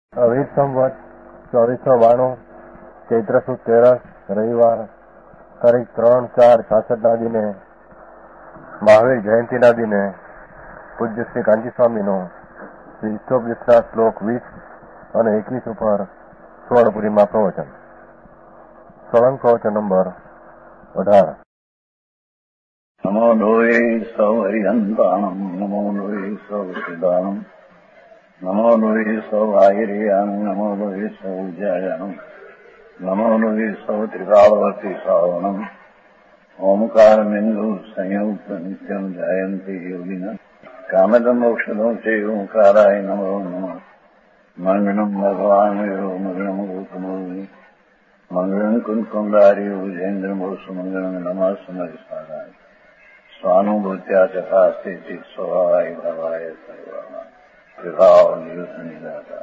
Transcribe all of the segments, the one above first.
અવિત સંવત 2492 ચૈત્ર સુદ 13 રવિવાર તારીખ 3/4/66 દિને મહાવીર જયંતિના દિને પૂજ્ય શ્રી કાંજી સ્વામીનો શ્રી ઈષ્ટોપદેશના શ્લોક 20 અને 21 ઉપર સુવર્ણપુરીમાં પ્રવચન. સળંગ પ્રવચન નંબર 18. નમો લોહે સૌ હરિહંતાણમ નમો લોહે સૌ સિદ્ધાણમ નમો લોહે સૌ આયર્યાણમ નમો લોહે સૌ જયાણમ નમો લોહે સૌ ત્રિકાળવર્તી શ્રાવણમ ઓમકારમેન્દુ સંયુક્ત નિત્યમ જાયંતી યોગિના કામદમ મોક્ષદો છે ઓંકારાય નમો નમઃ. મંગળમ ભગવાન મંગળમ ગૌતમોની મંગળમ કુંકુંડારી વિજેન્દ્રમોસુ મંગળમ નમઃ સમરિસ્વાદાય સ્વાનુભૂત્યા ચકાસ્તે ચિત સ્વભાવાય ભવાય સર્વમાં વિભાવ નિદાતા.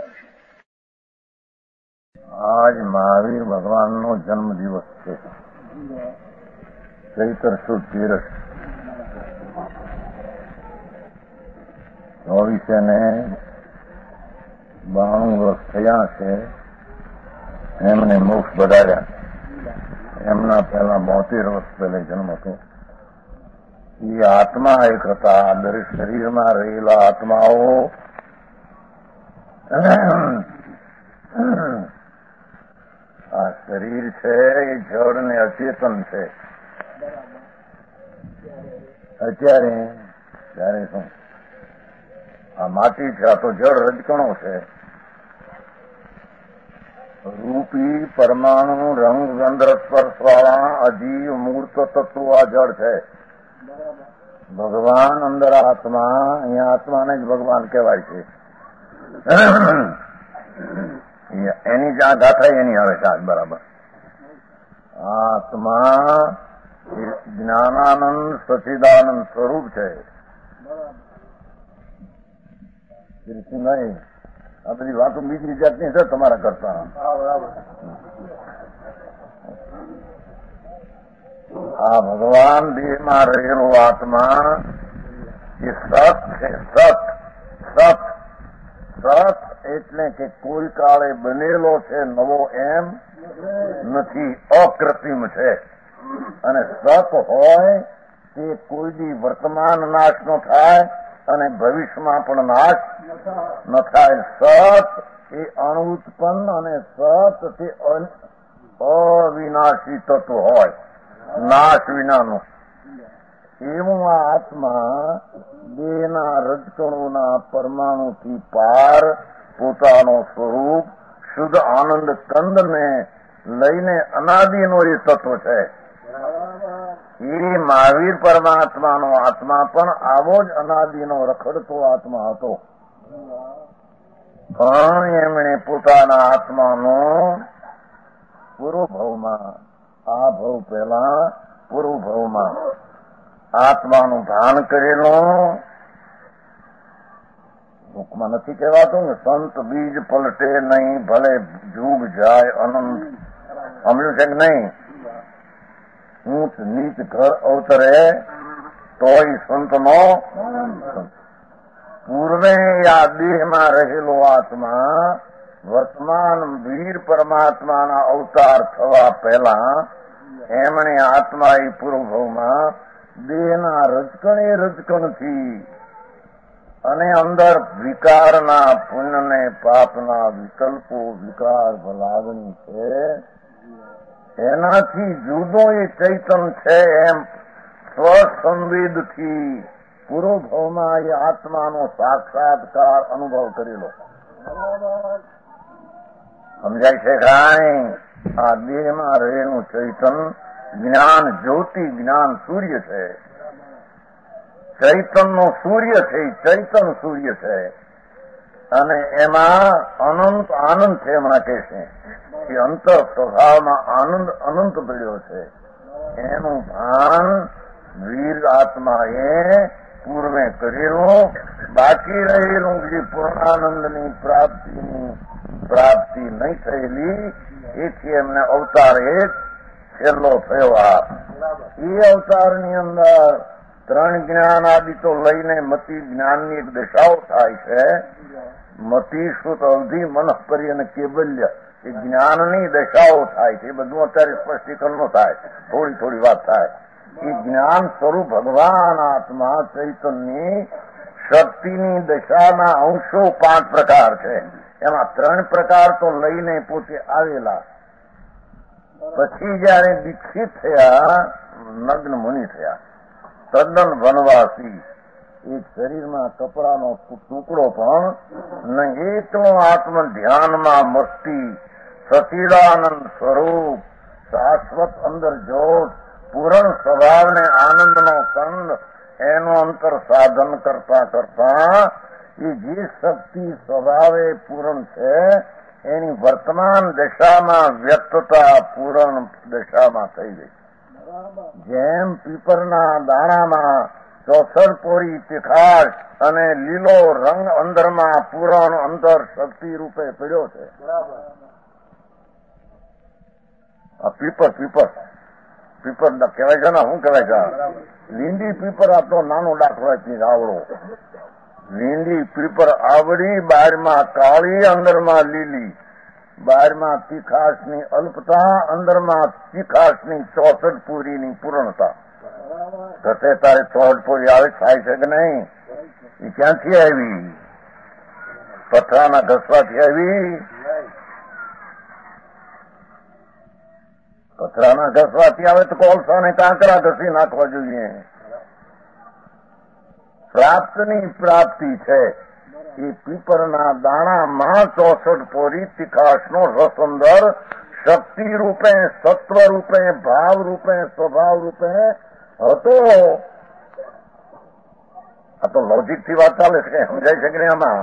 આજ મહાવીર ભગવાનનો જન્મ દિવસ છે. ચૈત્ર સુદ 13 2492 વર્ષ થયા છે. એમને મોક્ષ બધાર્યા. એમના પહેલા 72 વર્ષ પહેલા જન્મ હતો. એ આત્મા એક હતા. દરેક શરીરમાં રહેલા આત્માઓ આ શરીર છે એ જડ ને અચેતન છે. અત્યારે જયારે શું આ માટી છે, આ તો જળ રજકણો છે. રૂપી પરમાણુ રંગ ગંધ સ્પર્શ વાળા અજીવ મૂર્ત તત્વો આ જળ છે. ભગવાન અંદર આત્મા, અહીંયા આત્માને જ ભગવાન કહેવાય છે. એની જ આ ગાથા એની આવે છે આજ બરાબર. આત્મા જ્ઞાનાનંદ સચિદાનંદ સ્વરૂપ છે. નહીં આ બધી વાતો બીજી જાતની છે તમારા કરતા. આ ભગવાન દેહમાં રહેલો આત્મા એ સત છે. સત સત સત એટલે કે કોઈ કાળે બનેલો છે, નવો એમ નથી. અકૃત્રિમ છે. અને સત હોય તે કોઈ દી વર્તમાન નાશ ન થાય અને ભવિષ્યમાં પણ નાશ ન થાય. સત એ અણુત્પન્ન અને સત તે અવિનાશી તત્વ હોય, નાશ વિનાનું. એવું આ આત્મા દેહના રજકણોના પરમાણુથી પાર પોતાનો સ્વરૂપ શુદ્ધ આનંદ કંદને લઈને અનાદિનો એ તત્વ છે. એ મહાવીર પરમાત્માનો આત્મા પણ આવો જ અનાદિનો રખડતો આત્મા હતો. પણ એમણે પોતાના આત્માનો પૂર્વ ભવમાં, આ ભવ પહેલા પૂર્વ ભવમાં આત્માનું ભાન કરેલું. બુકમાં નથી કહેવાતું ને, સંત બીજ પલટે નહીં ભલે જુગ જાય અનંત. સમજ્યું છે કે નહીં? ઊંચ નીચ ઘર અવતરે તોય સંતનો. પૂર્વે આ દેહમાં રહેલો આત્મા વર્તમાન વીર પરમાત્માના અવતાર થવા પહેલા એમણે આત્મા એ પૂર્વભવમાં દેહના રજકણથી અને અંદર વિકારના પુણ્યને પાપના વિકલ્પો વિકાર લાગણી છે એનાથી જુદો એ ચૈતન છે એમ સ્વસંવેદથી પૂર્વભવમાં એ આત્માનો સાક્ષાત્કાર અનુભવ કરેલો. સમજાય છે કાંઈ? આ દેહમાં રહેલું ચૈતન જ્ઞાન જ્યોતિ, જ્ઞાન સૂર્ય છે. ચૈતનનો સૂર્ય છે. ચૈતન સૂર્ય છે અને એમાં અનંત આનંદ છે. હમણાં કે છે કે અંતર સ્વભાવમાં આનંદ અનંત પડ્યો છે. એનું ભાન વીર આત્માએ પૂર્વે કરેલું. બાકી રહેલું જે પૂર્ણાનંદની પ્રાપ્તિ નહીં થયેલી, એથી એમને અવતાર એક છેલ્લો થયો. એ અવતારની અંદર 3 જ્ઞાન આદિ તો લઈને મતિ જ્ઞાનની એક દશાઓ થાય છે. મતિ શ્રુત અવધિ મનઃ પરી અને કેબલ્ય એ જ્ઞાનની દશાઓ થાય છે. એ બધું અત્યારે સ્પષ્ટીકરણ થાય, થોડી થોડી વાત થાય. એ જ્ઞાન સ્વરૂપ ભગવાન આત્મા ચૈતન્યની શક્તિની દશાના અંશો 5 પ્રકાર છે. એમાં 3 પ્રકાર તો લઈને પોતે આવેલા. પછી જયારે દીક્ષિત થયા, નગ્ન મુનિ થયા, તદ્દન વનવાસી, એક શરીરમાં કપડાનો ટુકડો પણ નહીં, એટલો આત્મ ધ્યાનમાં મસ્તી, સચિદાનંદ સ્વરૂપ, શાશ્વત અંદર જ્યોત, પૂરણ સ્વભાવને આનંદનો કંદ, એનો અંતર સાધન કરતા કરતા એ જે શક્તિ સ્વભાવે પૂરણ છે એની વર્તમાન દશામાં વ્યક્તતા પૂરણ દશામાં થઈ ગઈ. જેમ પીપરના દાણામાં ચોસઠપોરી તીખાશ અને લીલો રંગ અંદરમાં પૂરણ અંતર શક્તિ રૂપે પડ્યો છે. આ પીપર કહેવાય છે ને, શું કહેવાય છે? લીંડી પીપર. આ તો નાનો દાખલો આપી આવડો. લીંડી પીપર આવડી, બહારમાં કાળી, અંદરમાં લીલી, બહારમાં તીખાશની અલ્પતા, અંદરમાં તીખાશની 64 પૂરીની પૂર્ણતા. ઘટે તારે 64 પૂરી આવે થાય છે કે નહીં? એ ક્યાંથી આવી? પથરાના ઘસવાથી આવી? પથરાના ઘસવાથી આવે તો કોલસાને કાંકરા ઘસી નાખવા જોઈએ. પ્રાપ્તની પ્રાપ્તિ છે એ પીપરના દાણામાં 64 પોરી તીખાશનો રસ અંદર શક્તિ રૂપે, સત્વ રૂપે, ભાવ રૂપે, સ્વભાવ રૂપે હતો. આ તો લોજિક થી વાત ચાલે છે, સમજાય છે કે નહીં? આમાં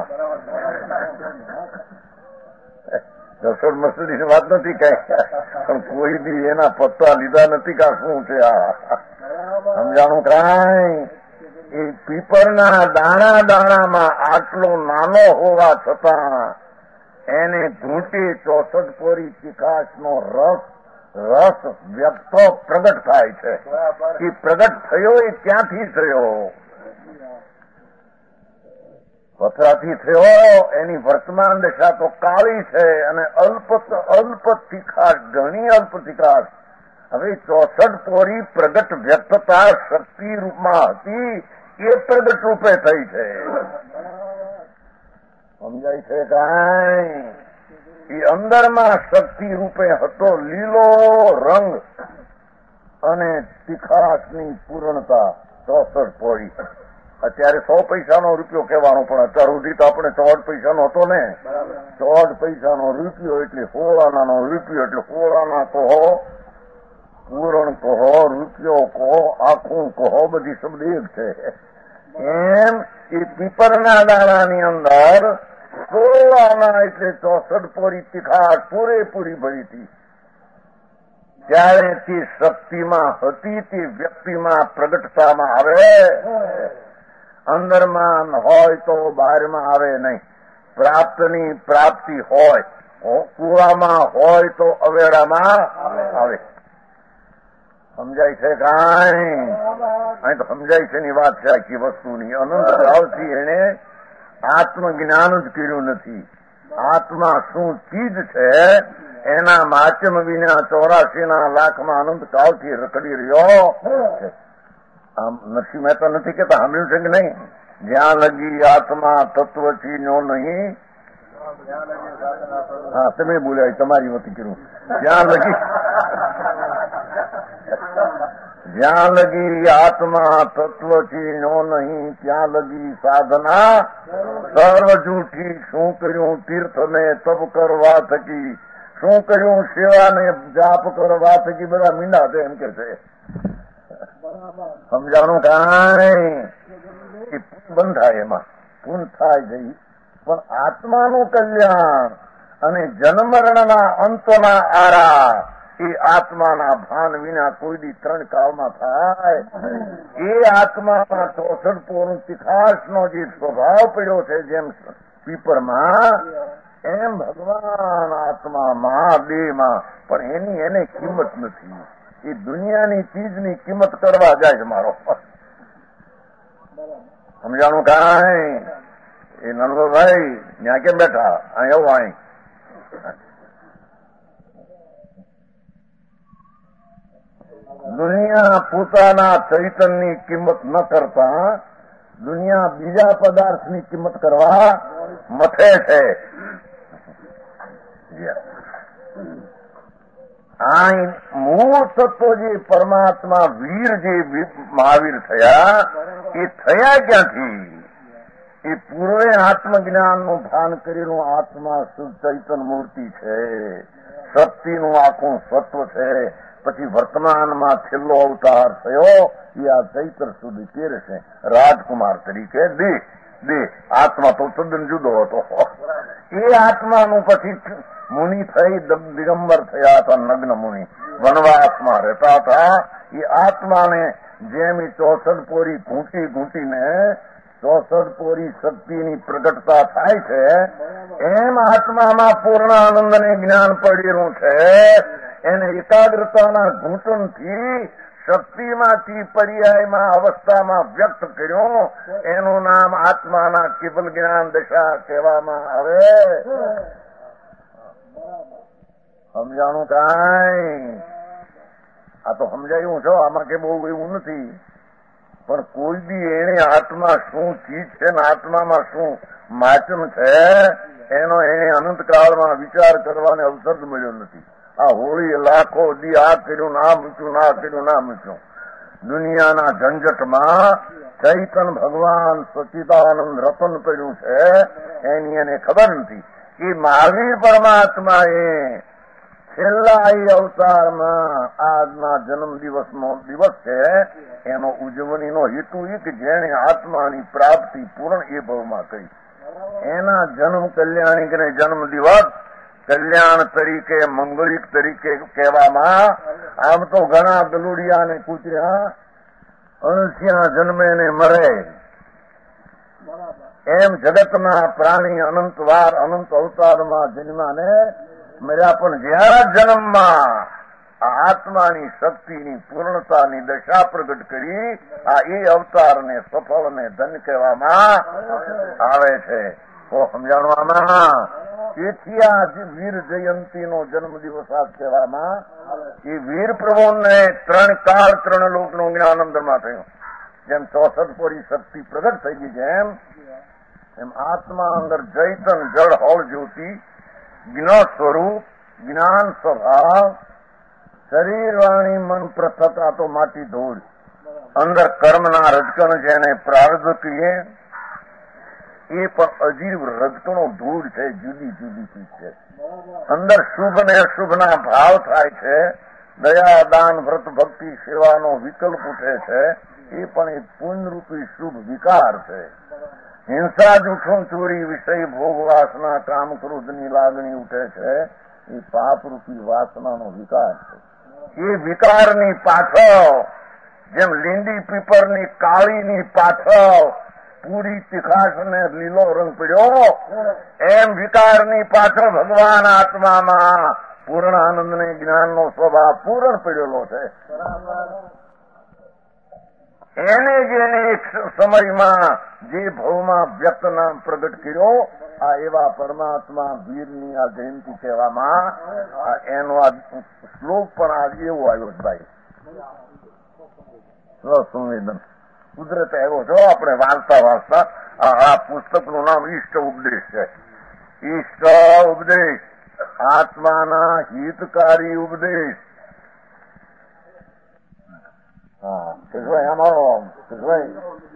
રસોડ મસૂરીની વાત નથી કઈ, પણ કોઈ બી એના પત્તા લીધા નથી કા શું છે આ સમજાણું કાંઈ? એ પીપરના દાણામાં આટલો નાનો હોવા છતાં એને ઘૂંટી 64 પોરી તીખાશનો રસ વ્યક્ત પ્રગટ થાય છે. એ પ્રગટ થયો એ ક્યાંથી થયો? પથરાથી થયો. એની વર્તમાન દશા તો કાળી છે અને અલ્પ તીખાશ, ઘણી અલ્પ તીખાશ. હવે 64 પોરી પ્રગટ વ્યક્તતા શક્તિ રૂપમાં હતી, એ પ્રગટ રૂપે થઈ છે. સમજાય છે કાંઈ? એ અંદરમાં શક્તિ રૂપે હતો લીલો રંગ અને તીખાશની પૂર્ણતા 64 પોરી. અત્યારે 100 પૈસાનો રૂપિયો કહેવાનો, પણ અત્યાર સુધી તો આપણે 14 પૈસાનો હતો ને. 14 પૈસાનો રૂપિયો એટલે 16 આનાનો રૂપિયો, એટલે 16 આના કહો, પૂરણ કહો, રૂપિયો કહો, આખું કહો, બધી શબ્દ એક છે. એમ એ પીપરના દાણાની અંદર 16 આના એટલે 64 પોરી તીખાશ પૂરેપૂરી ભરી હતી. ત્યારે તે શક્તિમાં હતી, તે વ્યક્તિમાં પ્રગટતામાં આવે. અંદરમાં હોય તો બહારમાં આવે નહીં. પ્રાપ્તની પ્રાપ્તિ હોય, કુવામાં હોય તો અવેડામાં આવે. સમજાય છે કાંઈ? અહીં તો સમજાય છે ની વાત છે આખી વસ્તુની. અનંત ભાવથી એને આત્મજ્ઞાન જ કર્યું નથી. આત્મા શું ચીજ છે એના માચમ વિના 84 લાખમાં અનંત કાળથી રખડી રહ્યો છે. આમ નરસિંહ મહેતા નથી કેતા, સાંભળ્યું છે કે નહીં? જ્યાં લગી આત્મા તત્વ ચીનો નહીં. હા, તમે બોલ્યા, તમારી વતી કર્યું. જ્યાં લગી આત્મા તત્વ ચીનો નહીં, ત્યાં લગી સાધના સર્વ જૂઠી. શું કર્યું તીર્થને તપ કરવા થકી, શું કર્યું સેવાને જાપ કરવા થકી, બધા મીંડા છે એમ કે છે. સમજાણું કાંઈ? એ બંધ થાય, એમાં પૂર્ણ થાય જઈ. પણ આત્માનું કલ્યાણ અને જન્મરણના અંતના આરા એ આત્માના ભાન વિના કોઈ દી 3 કાળમાં થાય. એ આત્મામાં 64 પોરું તીખાશનો જે સ્વભાવ પડ્યો છે જેમ પીપરમાં, એમ ભગવાન આત્મામાં, દેહમાં પણ એને કિંમત નથી. એ દુનિયાની ચીજની કિંમત કરવા જાય છે મારો. સમજાણું કાંઈ? એ નંદભાઈ ત્યાં કેમ બેઠા? અહીં અહીં દુનિયા પોતાના ચૈતનની કિંમત ન કરતા દુનિયા બીજા પદાર્થની કિંમત કરવા મથે છે. આ મૂળ તત્વ જે પરમાત્મા વીર જે મહાવીર થયા એ થયા ક્યાંથી? એ પૂર્વે આત્મજ્ઞાનનું ભાન કરેલું આત્મા શુદ્ધ ચૈતન મૂર્તિ છે, શક્તિનું આખું સત્વ છે. પછી વર્તમાનમાં છેલ્લો અવતાર થયો એ આ ચૈતર સુધી તેર છે, રાજકુમાર તરીકે દેહ આત્મા તો તદ્દન જુદો હતો. એ આત્માનું પછી મુનિ થઈ દિગંબર થયા હતા, નગ્ન મુનિ વનવાસમાં રહેતા હતા. એ આત્માને જેમ 64 પોરી ઘૂંટીને 64 પોરી શક્તિની પ્રગટતા થાય છે, એમ આત્મામાં પૂર્ણ આનંદને જ્ઞાન પડેલું છે. એને એકાગ્રતાના ઘૂંટણથી શક્તિમાંથી પર્યાયમાં અવસ્થામાં વ્યક્ત કર્યો. એનું નામ આત્માના કેવલ જ્ઞાન દશા કહેવામાં આવે. સમજાણું કાંઈ? આ તો સમજાયું છો, આમાં કે બહુ એવું નથી. પણ કોઈ બી એને આત્મા શું ચીજ છે ને આત્મામાં શું માચમ છે એનો એને અનંતકાળમાં વિચાર કરવાનો અવસર જ મળ્યો નથી. આ હોળી લાખો દી આ કર્યું ના મૂક્યું, ના કર્યું ના મૂક્યું. દુનિયાના ઝંઝટમાં ચૈતન ભગવાન સચિદાનંદ રતન પડ્યું છે, એની એને ખબર નથી. એ મહાવીર પરમાત્મા એ છેલ્લા એ અવતારમાં આજના જન્મ દિવસનો દિવસ છે, એનો ઉજવણીનો હેતુ એ કે જેને આત્માની પ્રાપ્તિ પૂર્ણ એ ભાવમાં કરી એના જન્મ કલ્યાણિકને જન્મ દિવસ કલ્યાણ તરીકે મંગળિક તરીકે કહેવામાં. આમ તો ઘણા ગલુડિયા ને કૂતર્યા અણસ્યા જન્મે ને મરે, એમ જગતના પ્રાણી અનંતવાર અનંત અવતારમાં જન્માને મર્યા. પણ જ્યાં જન્મમાં આ આત્માની શક્તિની પૂર્ણતાની દશા પ્રગટ કરી આ એ અવતારને સફળ ને ધન કહેવામાં આવે છે. તો સમજાણવામાં તેથી આ વીર જયંતીનો જન્મ દિવસ આ કહેવામાં. એ વીર પ્રભુને 3 કાળ 3 લોકનું જ્ઞાન અંદરમાં થયું. જેમ 64 પોરી શક્તિ પ્રગટ થઈ ગઈ છે એમ આત્મા અંદર ચૈતન જળ હોળ જ્યોતિ જ્ઞાન સ્વરૂપ જ્ઞાન સ્વભાવ શરીર વાણી મન પૃથક આ તો માટી ધૂળ. અંદર કર્મના રજકણ જેને પ્રારબ્ધ કહીએ એ પણ અજીવ રજકણો ધૂળ છે, જુદી જુદી ચીજ છે. અંદર શુભ ને અશુભના ભાવ થાય છે, દયા દાન વ્રત ભક્તિ સેવાનો વિકલ્પ ઉઠે છે, એ પણ એક પુણ્યરૂપી શુભ વિકાર છે. હિંસા જૂઠું ચોરી વિષય ભોગ વાસના કામ ક્રોધની લાગણી ઉઠે છે, એ પાપરૂપી વાસનાનો વિકાર છે. એ વિકારની પાછળ જેમ લીંડી પીપરની કાળીની પાછળ પૂરી તીખાશ અને લીલો રંગ પડ્યો, એમ વિકારની પાછળ ભગવાન આત્મામાં પૂર્ણ આનંદ ને જ્ઞાનનો સ્વભાવ પૂર્ણ પડેલો છે. એને જેને એક સમયમાં જે ભાવમાં વ્યક્ત નામ પ્રગટ કર્યો આ એવા પરમાત્મા વીરની આ જયંતિ કહેવામાં એનો આ શ્લોક પણ આ એવો આવ્યો છે ભાઈ. સંવેદન કુદરત આવ્યો છો. આપણે વાંચતા આ પુસ્તકનું નામ ઈષ્ટ ઉપદેશ છે. ઈષ્ટ ઉપદેશ આત્માના હિતકારી ઉપદેશ. હા કૃષ્ણભાઈ અમારો કૃષ્ણભાઈ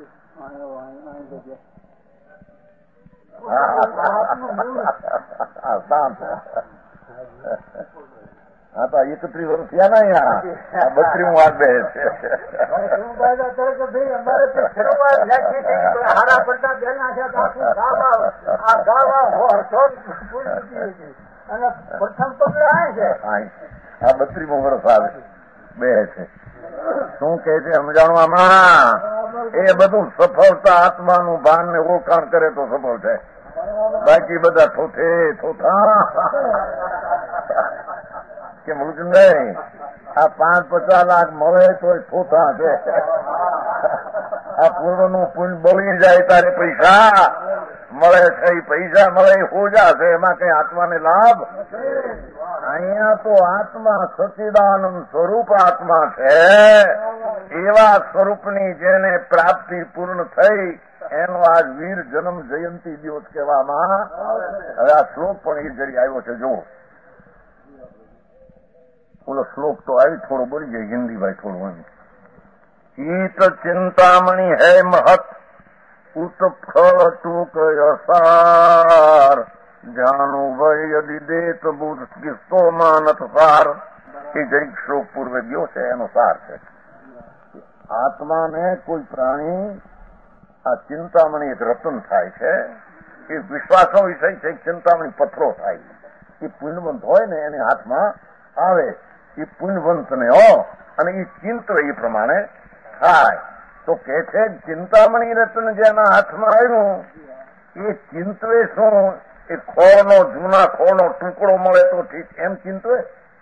હા તો 31 વર્ષ થયા ને અહીંયા 32 વાર બે છે. પ્રથમ તો આ 32 વર્ષ આવે બે છે. શું કે છે સમજાણવામાં? એ બધું સફળતા આત્માનું ભાન ને ઓળખાણ કરે તો સફળ થાય. બાકી બધા થોથા કે મુજબ નહીં. આ 5-50 લાખ મળે તો થોથા છે. આ પૂર્વનું પુણ્ય બળી જાય તારે પૈસા મળે છે, પૈસા મળે, હોજા છે, એમાં કઈ આત્માને લાભ? અહીંયા તો આત્મા સચ્ચિદાનંદ સ્વરૂપ આત્મા છે. એવા સ્વરૂપની જેને પ્રાપ્તિ પૂર્ણ થઈ એનો આજ વીર જન્મ જયંતિ દિવસ કહેવામાં. હવે આ શ્લોક પણ એ જરી આવ્યો છે. જુઓ, ઓલો શ્લોક તો આવી થોડો બોલી જાય હિન્દી ભાઈ થોડું. ચિત ચિંતામણી હે મહત ઉત્ફળ ટૂંક અસાર જાણો ભય યદિ દેત બુધ કિસ્તો માનત સાર. એ જરીક શ્લોક પૂર્વે ગયો છે એનો સાર છે. આત્માને કોઈ પ્રાણી આ ચિંતામણી એક રતન થાય છે. એ વિશ્વાસો વિષય છે. ચિંતામણી પથરો થાય. એ પુણ્યવંત હોય ને એને હાથમાં આવે. એ પુણ્યવંતને અને એ ચિંતવે એ પ્રમાણે થાય. તો કે છે ચિંતામણી રત્ન જેના હાથમાં આવ્યું એ ચિંતવે શું? એ ખોળનો જૂના ખોળનો ટુકડો મળે તો ઠીક, એમ ચિંતવે?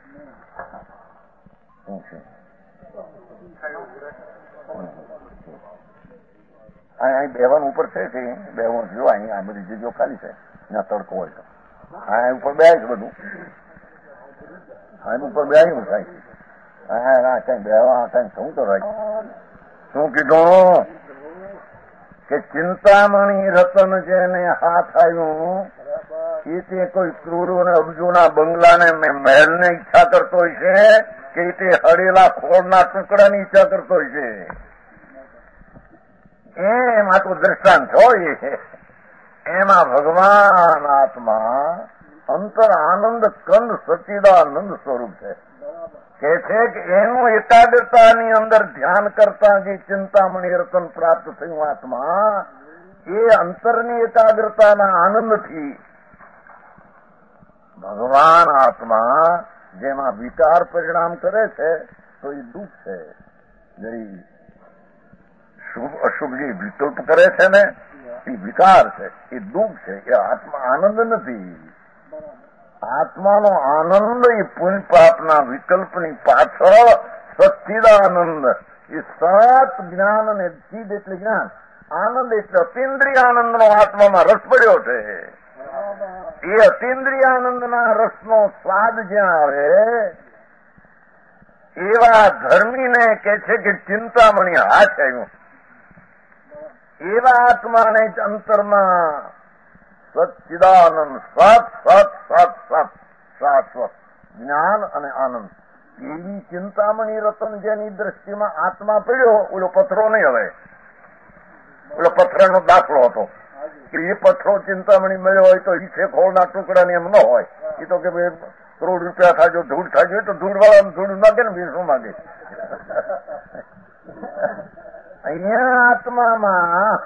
અહીં બેવાનું ઉપર છે કે બેવાનું જો અહીં આ બધી જગ્યાઓ ખાલી છે, ત્યાં તડકો હોય તો અહીં ઉપર બે છે બધું. અહીં ઉપર બેયું થાય કઈ બેવા કઈ શું તો રાખ. શું કીધું કે ચિંતામણી રતન જેને હાથ આવ્યું એ તે કોઈ ક્રૂરો ને અબજોના બંગલાને મહેલને ઈચ્છા કરતો હોય છે કે તે હળેલા ખોળના ટુકડાની ઈચ્છા કરતો હોય છે? એમાં તો દ્રષ્ટાંત હોય. એમાં ભગવાન આત્મા અંતર આનંદ કંદ સચ્ચિદાનંદ સ્વરૂપ છે. કે છે કે એનું એકાગ્રતાની અંદર ધ્યાન કરતા જે ચિંતામણી રતન પ્રાપ્ત થયું આત્મા, એ અંતરની એકાગ્રતાના આનંદથી ભગવાન આત્મા જેમાં વિકાર પરિણામ કરે છે તો એ દુઃખ છે. જઈ શુભ અશુભ જે વિકલ્પ કરે છે ને એ વિકાર છે, એ દુઃખ છે. એ આત્મા આનંદ નથી. આત્માનો આનંદ એ પુણ્ય પાપના વિકલ્પની પાછળ સચ્ચિદાનંદ. એ સત જ્ઞાન અને ચિદ એટલે જ્ઞાન, આનંદ એટલે અતિન્દ્રિય આનંદનો આત્મામાં રસ પડ્યો છે. એ અતિન્દ્રિય આનંદના રસનો સ્વાદ જ્યાં આવે એવા ધર્મીને કે છે કે ચિંતામણી હાથ આવ્યું. એવા આત્માને જ અંતરમાં સચ્ચિદાનંદ સત સત સત સત શાશ્વત જ્ઞાન અને આનંદ. એવી ચિંતામણી રતન જેની દ્રષ્ટિમાં આત્મા પડ્યો, ઓલો પથરો નહીં. હવે ઓલો પથરાનો દાખલો હતો કે એ પથરો ચિંતામણી મળ્યો હોય તો એ છે ખોળના ટુકડાની એમ ન હોય. એ તો કે ભાઈ કરોડ રૂપિયા થાજો, ધૂળ થાજો, તો ધૂળ વાળા ધૂળ માગે ને બીજું શું માગે? અહીંયા આત્મામાં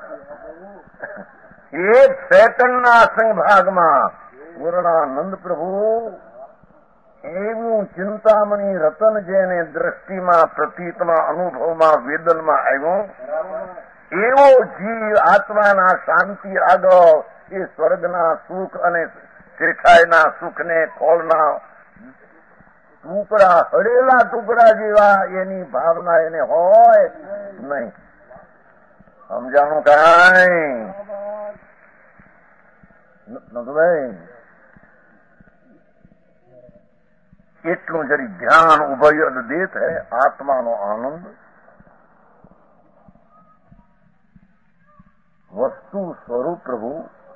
એક સેકન્ડના અસંગ ભાગમાં પૂર્ણાનંદ પ્રભુ એવું ચિંતામણી રતન જેને દ્રષ્ટિમાં, પ્રતીતમાં, અનુભવમાં, વેદનમાં આવ્યું, એવો જીવ આત્માના શાંતિ આગળ એ સ્વર્ગના સુખ અને શ્રેઠાઈના સુખને ખોળના ટુકડા, હળેલા ટુકડા જેવા એની ભાવના એને હોય નહીં. સમજાણું કાંઈ ભાઈ? એટલું જરી ધ્યાન ઉભય દે છે. આત્માનો આનંદ વસ્તુ સ્વરૂપ પ્રભુ,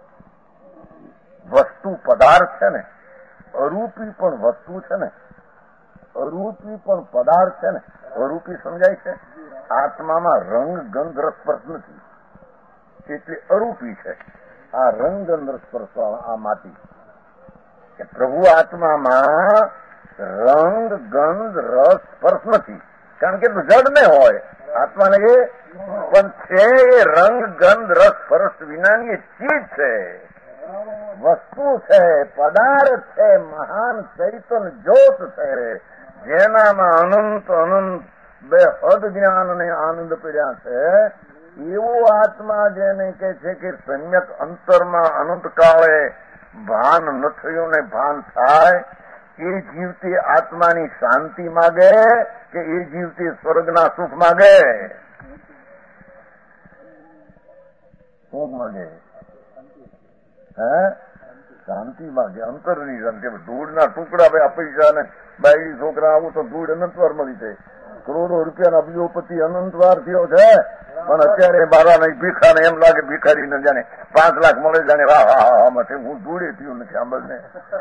વસ્તુ પદાર્થ છે ને, અરૂપી પણ વસ્તુ છે ને, અરૂપી પણ પદાર્થ છે ને. અરૂપી સમજાય છે? આત્મામાં રંગ ગંધ રસસ્પર્શ નથી એટલે અરૂપી છે. આ રંગ ગંધ રસસ્પર્શ આ માટી કે પ્રભુ આત્મામાં રંગ ગંધ રસ સ્પર્શ નથી, કારણ કે જડ ને હોય આત્માને એ પણ છે. એ રંગ ગંધ રસ સ્પર્શ વિનાની એ ચીજ છે, વસ્તુ છે, પદાર્થ છે, મહાન ચૈતન્ય જ્યોત છે, જેનામાં અનંત અનંત બે હદ જ્ઞાન અને આનંદ પીડ્યા છે. એવો આત્મા જેને કે છે કે સમ્યક અંતરમાં અનંત કાળે ભાન ન થયું ને ભાન થાય, એ જીવતી આત્માની શાંતિ માગે કે એ જીવતી સ્વર્ગના સુખ માગે? સુખ માગે. હે શાંતિમાં કે અંતરની શાંતિ. ધૂળના ટુકડા ભાઈ આ પૈસા ને બાયડી છોકરા આવું તો ધૂળ અનંતવાર મળી જાય. કરોડો રૂપિયાના અબજોપતિ અનંતવાર થયો છે, પણ અત્યારે બારા નહીં ભીખા ને એમ લાગે ભિખારીને જાણે 5 લાખ મળે જાણે હા હું ધૂળે થયું નથી સાંભળને.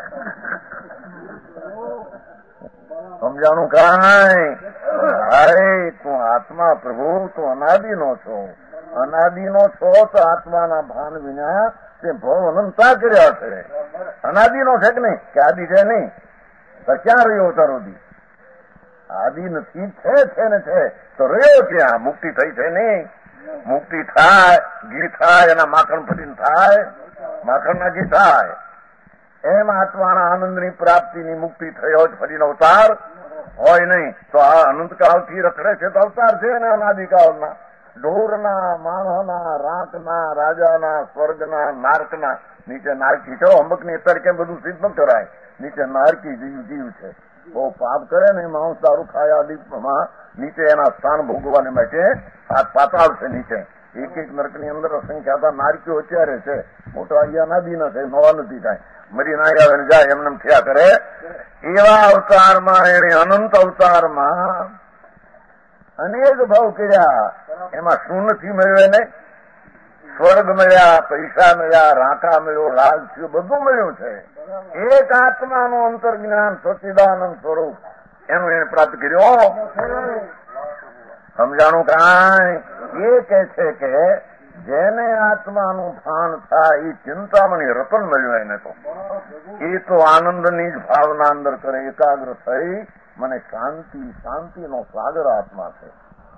સમજાણું કાંઈ? અરે તું આત્મા પ્રભુ, તું અનાદિનો છો. અનાદિનો છો તો આત્માના ભાન વિના તે ભવ અનંતા કર્યા છે. અનાદિનો છે કે નહીં? કે આદિ છે નહીં? તો ક્યાં રહ્યો તારો દી? આદિ નથી, છે ને છે તો રહ્યો ક્યાં? મુક્તિ થઈ છે નહીં? મુક્તિ થાય, ઘી થાય, એના માખણ ફરીને થાય, માખણના ઘી થાય. એમ આત્માના આનંદની પ્રાપ્તિની મુક્તિ થયો જ ફરીનો અવતાર હોય નહીં. તો આ અનંતકાળથી રખડે છે તો અવતાર છે ને અનાદિકાળના. ઢોરના, માણસના, રાંકના, રાજાના, સ્વર્ગના, નારકના. નીચે નારકી છો, અંબકની તરીકે બધું સિદ્ધ ન કરાય. નીચે નારકી જીવ છે. બહુ પાપ કરે ને માંસ દારૂ ખાયા દીપમાં નીચે એના સ્થાન ભોગવાને માટે હાથ પાતાળ છે નીચે. એક નરકની અંદર અસંખ્યાતા નારકીઓ અત્યારે છે. મોટા અહીંયા નાદી ના થાય, નવા નથી થાય. મરી ના આવે જાય એમને થયા કરે. એવા અવતારમાં એને અનંત અવતારમાં અનેક ભાવ કર્યા. એમાં શું નથી મળ્યું એને? સ્વર્ગ મળ્યા, પૈસા મળ્યા, રાંકા મળ્યો, લાલ થયો, બધું મળ્યું છે. એક આત્માનું અંતર્જ્ઞાન સચ્ચિદાનંદ સ્વરૂપ એનું એને પ્રાપ્ત કર્યો. સમજાણું કાંઈ? એ કહે છે કે જેને આત્માનું ભાન થાય એ ચિંતામણી રતન મળ્યું એને તો. એ તો આનંદની જ ભાવના અંદર કરે, એકાગ્ર થઈ મને શાંતિનો સાગર આત્મા છે.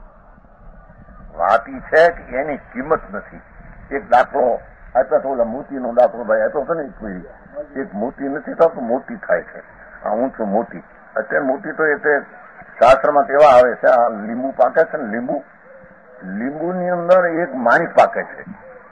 વાત ઈ છે કે એની કિંમત નથી. એક દાખલો આપ્યા તો ઓલા મોતીનો દાખલો ભાઈ આપ્યો તો નહીં કોઈ. એક મોતી નથી થતું, મોતી થાય છે. આ હું છું મોતી. અત્યારે મોતી તો એટલે શાસ્ત્રમાં કેવા આવે છે, આ લીંબુ પાકે છે ને, લીંબુની અંદર એક માણિક પાકે છે.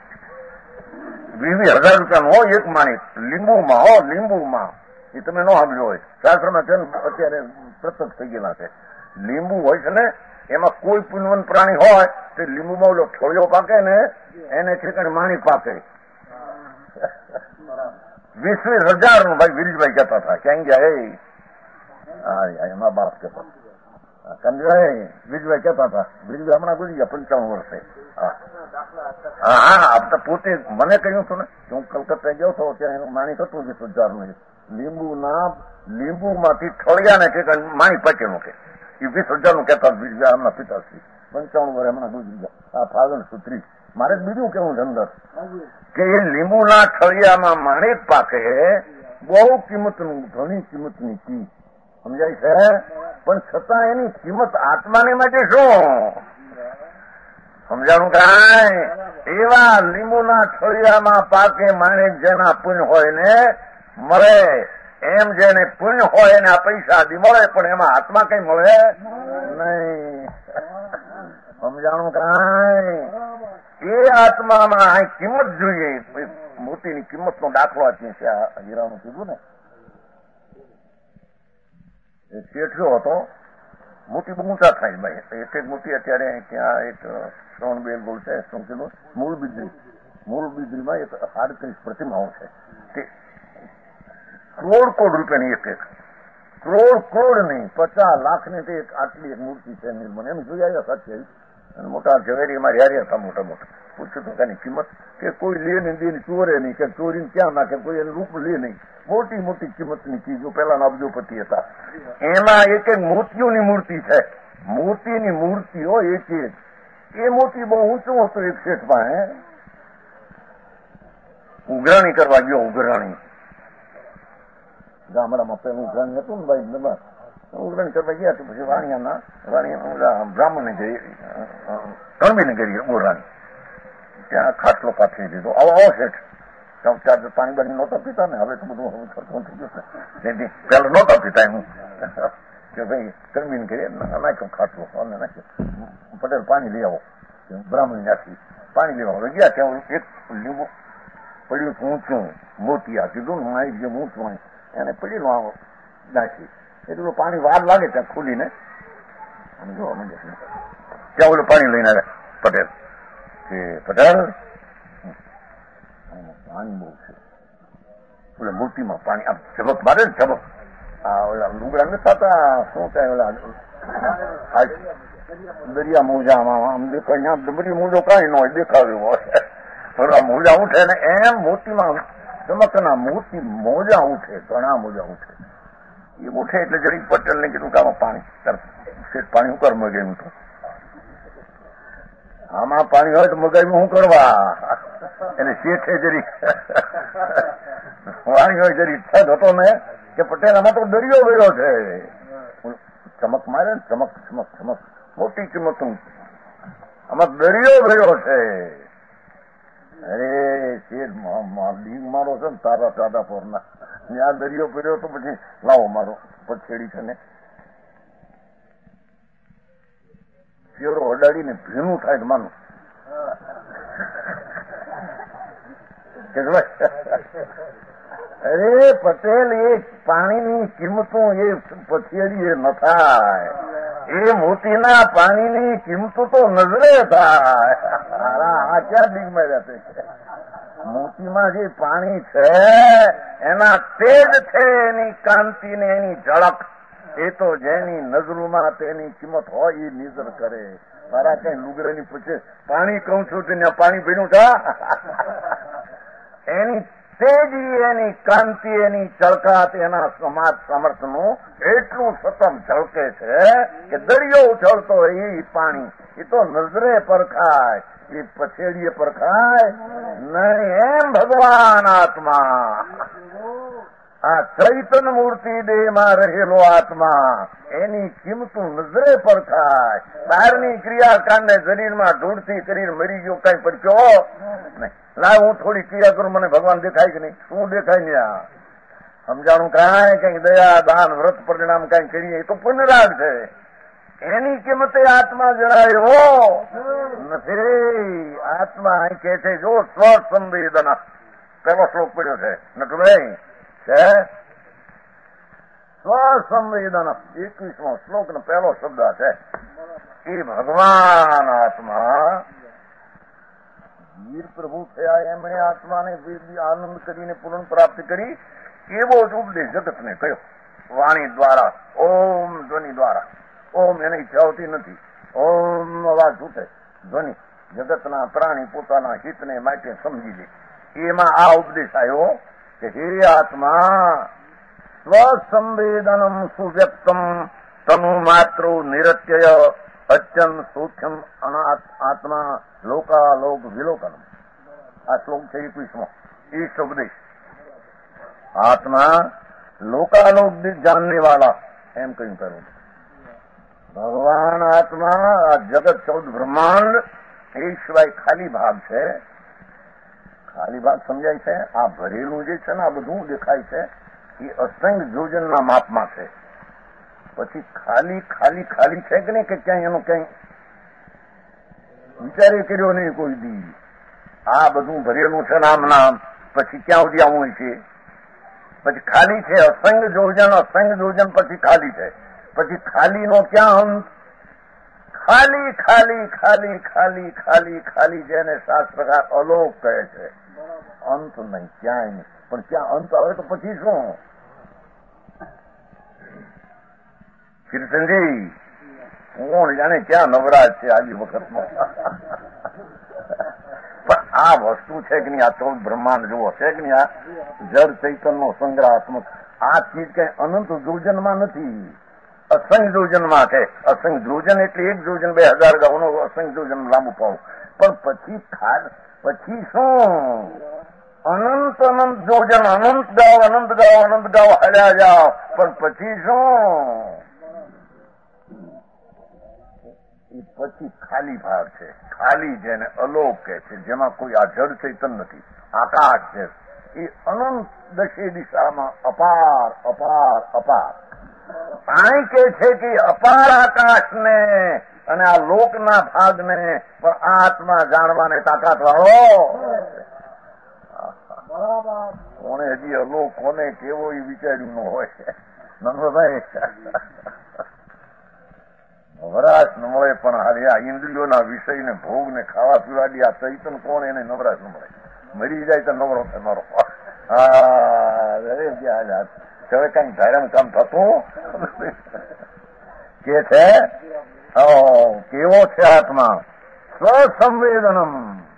20,000 રૂપિયાનો એક માણિક લીંબુમાં. એ તમે ન સાંભળ્યો હોય, શાસ્ત્રમાં છે અત્યારે પ્રત્યક્ષ થઈ ગયેલા છે. લીંબુ હોય છે ને એમાં કોઈ પુનવન પ્રાણી હોય તો લીંબુમાં ઓલો છોડ્યો પાકે ને એને ઠેકાણે માણિક પાકે. 20,000 નું ભાઈ વિરીજભાઈ કહેતા હતા. ક્યાં ગયા એમાં બાપ કહેતા વિરીજભાઈ કહેતા હતા. વિરીજભાઈ હમણાં ગુજરી ગયા 55 વર્ષે. હા તો પોતે મને કહ્યું હતું ને કે હું કલકત્તા ગયો હતો ત્યાં માણિક હતું 20,000 નું. લીંબુમાંથી ઠળિયા ને ઠેકાણે માણિક પાકેલું કે એ 20,000 નું કહેતા વિરીજભાઈ હમણાં પિતાશ્રી 55 વર્ષ હમણાં ગુજરી ગયા. આ ફાગણ સુત્રી. મારે બીજું કેવું છે અંદર કે એ લીંબુના ઠળિયામાં માણિક પાકે બહુ કિંમતનું, ઘણી કિંમતની ચીજ સમજાય છે. પણ છતાં એની કિંમત આત્માને માટે શું? સમજાણું કાંઈ? એવા લીંબુના ઠળિયામાં પાકે માણિક જેના પુણ્ય હોય ને મરે, એમ જેને પુણ્ય હોય એને આ પૈસા આદિ મળે, પણ એમાં આત્મા કઈ મળે નહીં. સમજાણું કાંઈ? એ આત્મામાં કિંમત જોઈએ. મોતીની કિંમતનો દાખલો આપીએ છે. આ હીરાનું કીધું ને, એક શેઠિયો હતો. મોતી બહુ ઊંચા થાય ભાઈ. એક મોતી અત્યારે ત્યાં એક શ્રવણ બેલ ગોળ છે, શું કીધું, મૂળ બીજરીમાં એક 38 પ્રતિમાઓ છે. તે કરોડ રૂપિયાની એક કરોડ નહીં, 50 લાખની તે આટલી એક મૂર્તિ છે નિર્મળ. એમ જોઈ આવ્યા સાચી. અને મોટા ઝવેરીમાં રહ્યા હતા મોટા પૂછ્યું તો તેની કિંમત કે કોઈ લે નહીં, દે ચોરે નહીં, કે ચોરીને ક્યાં નાખે, કોઈ એનું રૂપ લે નહીં. મોટી કિંમતની ચીજો પેલાના અબજોપતિ હતા. એમાં એક મોતીઓની મૂર્તિ છે. મોતીની મૂર્તિઓ એક એ મોતી બહુ ઊંચું હતું. એક શેઠ પાસે ઉઘરાણી કરવા ગયો. ઉઘરાણી ગામડામાં પેલું ઉઘરાણી હતું ને ભાઈ, ઉઘરાણી કરવા ગયા તો પછી વાણિયા બ્રાહ્મણને જઈ કણબીને કરી ઉઘરાણી. ત્યાં ખાટલો પાથરી દીધો. આવો શેઠ ચાર પાણી બાણી નહોતા પીતા ને, હવે તો બધું ખર્ચો થઈ ગયો. પેલા નહોતા પીતા હું કે ભાઈ કણબીને કરી નાખ્યો ખાટલો અને નાખ્યો. પટેલ પાણી લઈ આવો. બ્રાહ્મણ નાખી પાણી લેવા હવે ગયા. ત્યાં એક લીંબુ પડ્યું ઊંચું મોતી આ કીધું ને મારી જે ઊંચું એને પડ્યું આવો નાખી. એટલું પાણી વાર લાગે ત્યાં ખુલીને જોવા માંડે. ત્યાં ઓલું પાણી લઈને આવ્યા પટેલ કે પટેલ પાણી બહુ છે. ઓલા મૂર્તિમાં પાણી આમ ઝબક મારે ને ઝબક. આ ઓલા લુગડા નથી થતા, શું થાય ઓલા દરિયા મોજામાં આમ દેખાય, અહીંયા દરિયા મોજો કઈ ન હોય, દેખાવ્યું હોય. ઓલા મોજા ઉઠે ને એમ મૂર્તિમાં ચમકના મોતી મોજા ઉઠે, ઘણા મોજા ઉઠે. એ ઉઠે એટલે જરીક પટેલ ને કીધું કે આમાં પાણી પાણી શું કર મગાવ્યું તો આમાં પાણી હોય તો મગાવ્યું શું કરવા? એટલે શેઠે જરીક પાણી હોય જરી ઈચ્છા થતો ને કે પટેલ આમાં તો દરિયો ગયો છે. ચમક મારે ને ચમક ચમક ચમક મોટી કિંમત આમાં દરિયો ગયો છે. અરે શેઠ ડીંગ મારો છે ને તારા સાદા પોરના આ દરિયો કર્યો તો પછી લાવો મારો પછેડી છે ને શેરો અડાડીને ભીનું થાય માનું અરે પટેલ એ પાણીની કિંમતું એ પછેડી એ ન થાય, એ મોતીના પાણીની કિંમતું તો નજરે થાય. આ ક્યાં ડીંગ માર્યા છે? મોતીમાં જે પાણી છે એના તેજ છે, એની કાંતિ ને એની ઝળક, એ તો જેની નજરોમાં તેની કિંમત હોય એ નિઝર કરે. મારા કઈ લુગડાની પૂછે પાણી કહું છું તો પાણી પીણું થા. એની તેજી, એની કાંતિ, એની ચળકાત, એના સમાજ સામર્થ્યનું એટલું સતમ ઝળકે છે કે દરિયો ઉછળતો એ પાણી એ તો નજરે પરખાય, એ પછેડીએ પરખાય નહીં. એમ ભગવાન આત્મા, આ ચૈતન મૂર્તિ દેહમાં રહેલો આત્મા, એની કિંમતું નજરે પરખાય. બહારની ક્રિયાકાંડને શરીરમાં ઢૂંઢથી કરીને મરી ગયો કઈ પડ્યો નહીં. લાવ હું થોડી ક્રિયા કરું, મને ભગવાન દેખાય કે નહીં? શું દેખાય ને? આ સમજાણું કાંઈ કઈક દયા દાન વ્રત પરિણામ કઈ કરીએ એ તો પુનરાગ છે. એની કિંમતે આત્મા જણાયો નથી. આત્મા અહીં કે છે જો સ્વસંવેદન, પેલો શ્લોક પડ્યો છે નટુભાઈ છે સ્વસંવેદન, 21મો શ્લોક નો પહેલો શબ્દ છે. એ ભગવાન આત્મા વીર પ્રભુ થયા, એમણે આત્માને આનંદ કરીને પૂર્ણ પ્રાપ્ત કરી. એવો જ ઉપદેશ જગતને કહ્યો વાણી દ્વારા, ઓમ ધ્વનિ દ્વારા. ઓમ એને ઈચ્છા હોતી નથી, ઓમ અવાજ ઉઠે ધ્વનિ, જગતના પ્રાણી પોતાના હિતને માટે સમજી લે. એમાં આ ઉપદેશ આવ્યો કે હે આત્મા, સ્વસંવેદનમ સુવ્યક્તમ તનુ માત્ર નિરત્યય અચ્યન સૂક્ષ્મ અનાથ આત્મા લોકાલોક વિલોકન. આ શ્લોક છે 21મો ઈષ્ટ ઉપદેશ. આત્મા લોકાલોક જાણને વાળા એમ કહ્યું કરું. ભગવાન આત્મા આ જગત 14 બ્રહ્માંડ એ સિવાય ખાલી ભાગ છે. ખાલી ભાગ સમજાય છે? આ ભરેલું જે છે ને આ બધું દેખાય છે એ અસંખ્ય જોજનના માપમાં છે. પછી ખાલી ખાલી ખાલી છે કે નહીં કે ક્યાંય એનો ક્યાંય વિચારે કર્યો નહીં કોઈ દી? આ બધું ભરેલું છે નામ નામ, પછી ક્યાં સુધી આવું છે? પછી ખાલી છે, અસંખ્ય જોજન પછી ખાલી છે. પછી ખાલી નો ક્યાં અંત? ખાલી ખાલી ખાલી ખાલી ખાલી ખાલી જેને શાસ્ત્રકાર અલોક કહે છે. અંત નહીં, ક્યાંય નહીં. પણ ક્યાં અંત આવે તો પછી શું? કીર્તનજી કોણ જાણે ક્યાં નવરાજ છે આવી વખતમાં. પણ આ વસ્તુ છે કે નહીં? આ 14 બ્રહ્માંડ જુઓ છે કે નહીં? આ જળ ચૈતનનો સંગ્રહાત્મક આ ચીજ કઈ અનંત ધ્રુજનમાં નથી, અસંખ્ય ધ્રુજનમાં છે. અસંખ્ય ધ્રુજન એટલે એક ધ્રુજન 2000 ગાઉનો અસંખ્ય ધ્રુજન લાંબુ પાવું. પણ પછી શું? અનંત અનંત ધ્રુજન, અનંત ગાઓ હલ્યા જાઓ. પણ પછી શું? એ પછી ખાલી ભાગ છે. ખાલી જેને અલોક કહે છે, જેમાં કોઈ આ જડ ચૈતન નથી. આકાશ છે એ અનંત દશે દિશામાં અપાર અપાર અપાર. અહીં કે છે કે અપાર આકાશને અને આ લોકના ભાગને પણ આત્મા જાણવાને તાકાત વાળો કોને હજી અલોક કોને કેવો એ વિચાર્યું ન હોય. નંદભાઈ નવરાશ ન મળે પણ હારે આ ઇન્દ્રિયોના વિષયને ભોગને ખાવા પીવાડી આ ચૈતન કોણ એને નવરાશ ન મળે? મરી જાય તો નવરો થાય મારો. હા હવે કઈ ધારણ કામ થતું કે છે કેવો છે આત્મા સ્વસંવેદનમ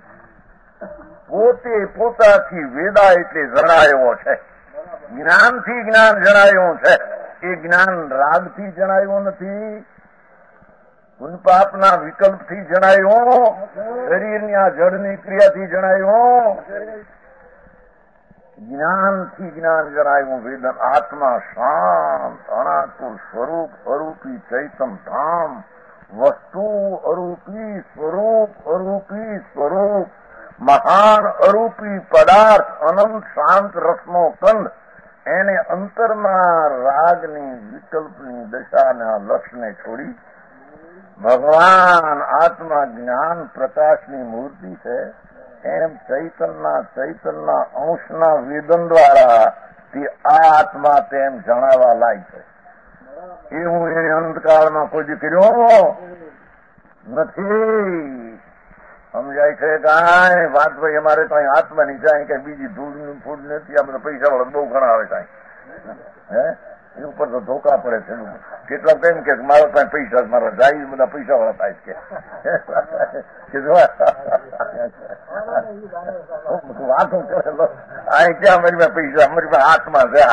પોતે પોતાથી વેદા એટલે જણાયો છે જ્ઞાનથી જ્ઞાન જણાયું છે એ જ્ઞાન રાગથી જણાયું નથી પુનપાપના વિકલ્પથી જણાયું શરીરની આ જડની ક્રિયાથી જણાયું જ્ઞાનથી જ્ઞાન જણાયું વેદન આત્મા શાંત અનાતુર સ્વરૂપ અરૂપી ચૈતન ધામ વસ્તુ અરૂપી સ્વરૂપ મહાન અરૂપી પદાર્થ અનંત શાંત રસનો કંદ એને અંતરમાં રાગની વિકલ્પની દશાના લક્ષને છોડી ભગવાન આત્મા જ્ઞાન પ્રકાશની મૂર્તિ છે એમ ચૈતનના અંશના વેદન દ્વારા તે આ આત્મા તેમ જણાવવા લાયક છે એ હું એને અંતકાળમાં કોઈ દીકરીઓ નથી સમજાય છે કાંઈ વાત ભાઈ અમારે કઈ આત્માની જાય કઈ બીજી ધૂળ ફૂડ નથી આ બધા પૈસા વાળા બહુ ઘણા આવે કઈ હે એ ઉપર તો ધોકા પડે છે કેટલાક તો એમ કે મારા પાસે પૈસા મારા જાય બધા પૈસા વાળા થાય છે વાતો કરેલો આ ક્યાં અમારી પાસે પૈસા અમારી પાસે આત્મા છે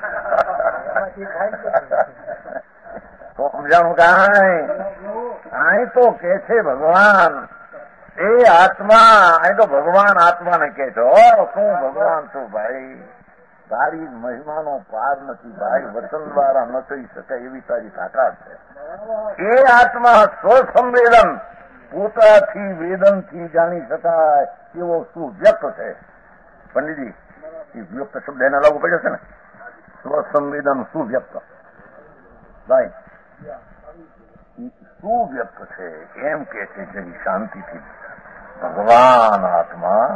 તો સમજાણું કાંઈ અહીં તો કે છે ભગવાન એ આત્મા અહીં તો ભગવાન આત્માને કે છો તું ભગવાન છું ભાઈ તારી મહિમાનો પાર નથી ભાઈ વચન દ્વારા ન કહી શકાય એવી તારી તાકાત છે એ આત્મા સ્વસંવેદન પોતાથી વેદનથી જાણી શકાય એવો સુવ્યક્ત છે પંડિતજી એ વ્યક્ત શબ્દ એને લાગુ પડ્યો છે ને સ્વસંવેદન સુવ્યક્ત ભાઈ સુવ્યક્ત છે એમ કે છે જેની શાંતિથી ભગવાન આત્મા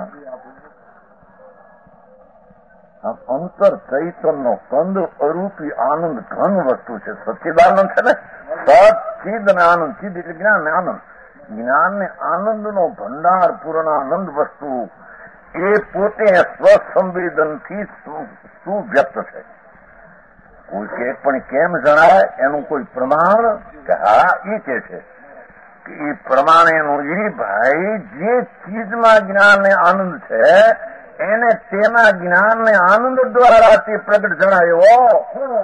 અંતર ચૈતનનો કંદ અરૂપી આનંદ ઘન વસ્તુ છે સચ્ચિદાનંદ છે ને સચિદ ને આનંદ ચિદ એટલે જ્ઞાન ને આનંદ જ્ઞાન ને આનંદનો ભંડાર પૂર્ણાનંદ વસ્તુ એ પોતે સ્વસંવેદનથી સુવ્યક્ત છે કોઈ કે પણ કેમ જણાય એનું કોઈ પ્રમાણ કે હા એ કે છે કે એ પ્રમાણ એનું એ ભાઈ જે ચીજમાં જ્ઞાન ને આનંદ છે એને તેના જ્ઞાન ને આનંદ દ્વારા તે પ્રગટ જણાયો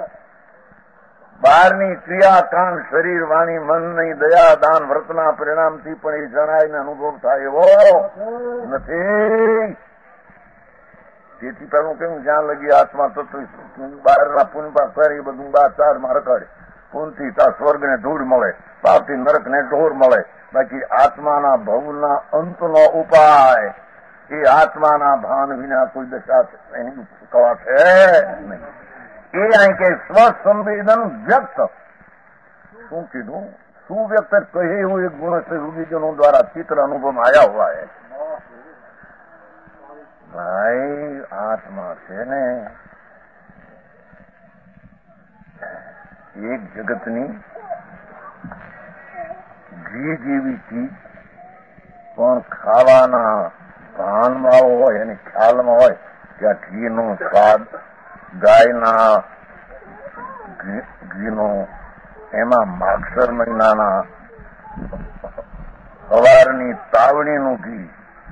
બહારની ક્રિયા કાંડ શરીર વાણી મન ની દયા દાન વ્રતના પરિણામથી પણ એ જણાયને અનુભવ થાય એવો નથી તેથી પેલું કેવું જ્યાં લગી આત્મા તત્વ બહારના પુનપા કરી બધું બાર ચારમાં રખડે પુનથી ત્યાં સ્વર્ગ ને ધૂળ મળે પાપથી નરક ને ઢોર મળે બાકી આત્માના ભવના અંતનો ઉપાય એ આત્માના ભાન વિના કોઈ દશા એની કળા છે નહીં એ અહીં કે સ્વસંવેદન વ્યક્ત શું કીધું સુવ્યક્ત કહે એવું એક ગુણ છે રૂબીજનો દ્વારા ચિત્ર અનુભવમાં આયા હુઆ હૈ ભાઈ આત્મા છે ને એક જગતની ઘી જેવી ચીજ પણ ખાવાના ભાનમાં હોય એની ખ્યાલમાં હોય કે આ ઘીનો સ્વાદ ગાયના ઘીનો એમાં માગસર મહિનાના સવારની તાવણીનું ઘી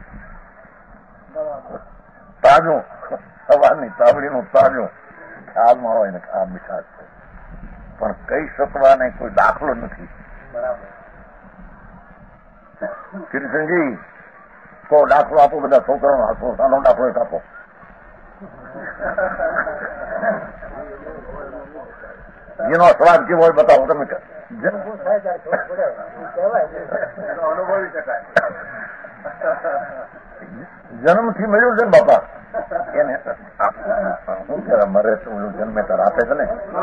તાજું સવારની તાવડીનું તાજું ખ્યાલમાં હોય ને આ મીઠાશ છે પણ કહી શકવાને કોઈ દાખલો નથી કૃષ્ણજી તો દાખલો આપો બધા છોકરાનો આપો સાનો દાખલો એક આપો જેનો સ્વાદ કેવો હોય બતાવો તમે જન્મથી મળ્યું છે ને બાપા એને શું કરે મરે જન્મે તાર આપે છે ને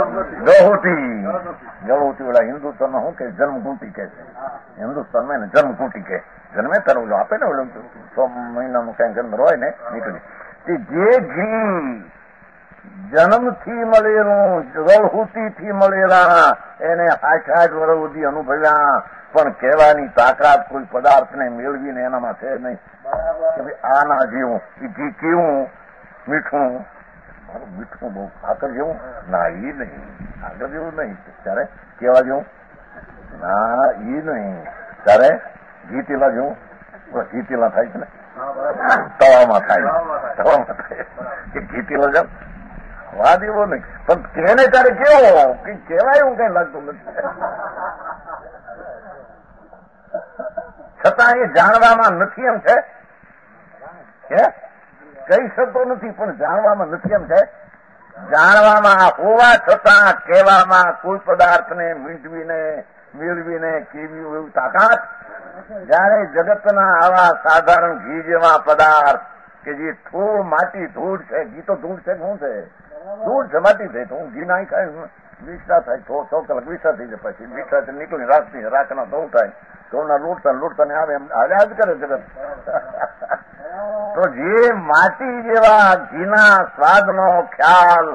ગળોટી ઓલા હિન્દુસ્તાનમાં શું કે જન્મકુંટી કે છે હિન્દુસ્તાનમાં એને જન્મકુંટી કે જન્મે તાર ઓલું આપે ને ઓલું 6 મહિનાનું કઈ જન્મ હોય ને નીકળી તે જે ઘી જન્મથી મળેલું ગળહૂતીથી મળેલા એને 60 વર્ષ સુધી અનુભવ્યા પણ કહેવાની તાકાત કોઈ પદાર્થને મેળવીને એનામાં છે નહીં કે આના જેવું એ ઘી કેવું મીઠું મીઠું બહુ આકર જેવું ના ઈ નહીં, આકર જેવું નહીં. ત્યારે કેવા જેવું ના ઈ નહીં. ત્યારે ઘી તીલા જેવું ઘી તીલા થાય છે ને તવામાં થાય કે ઘી તીલા જેમ વાત એવો નહીં. પણ તેને ત્યારે કેવો કઈ કહેવાય એવું કઈ લાગતું નથી. છતાં એ જાણવામાં નથી એમ છે કે કહી શકતો નથી, પણ જાણવામાં નથી એમ છે. જાણવામાં હોવા છતાં કહેવામાં કોઈ પદાર્થને મેળવીને કેવી એવું તાકાત. જયારે જગતના આવા સાધારણ ઘી જેવા પદાર્થ કે જે થોડ માટી ધૂળ છે, ઘી તો ધૂળ છે, શું છે ધૂળ છે, માટી છે, તો હું ઘી નાખી ખાય વિષા થાય, 6 કલાક વિષા થઈ જાય, પછી વિષા નીકળી રાખતી રાખના ધોવ થાય, ઘઉંના લોટતા ને આવે એમ હાલ્યા જ કરે જગત. તો જે માટી જેવા ઘીના સ્વાદનો ખ્યાલ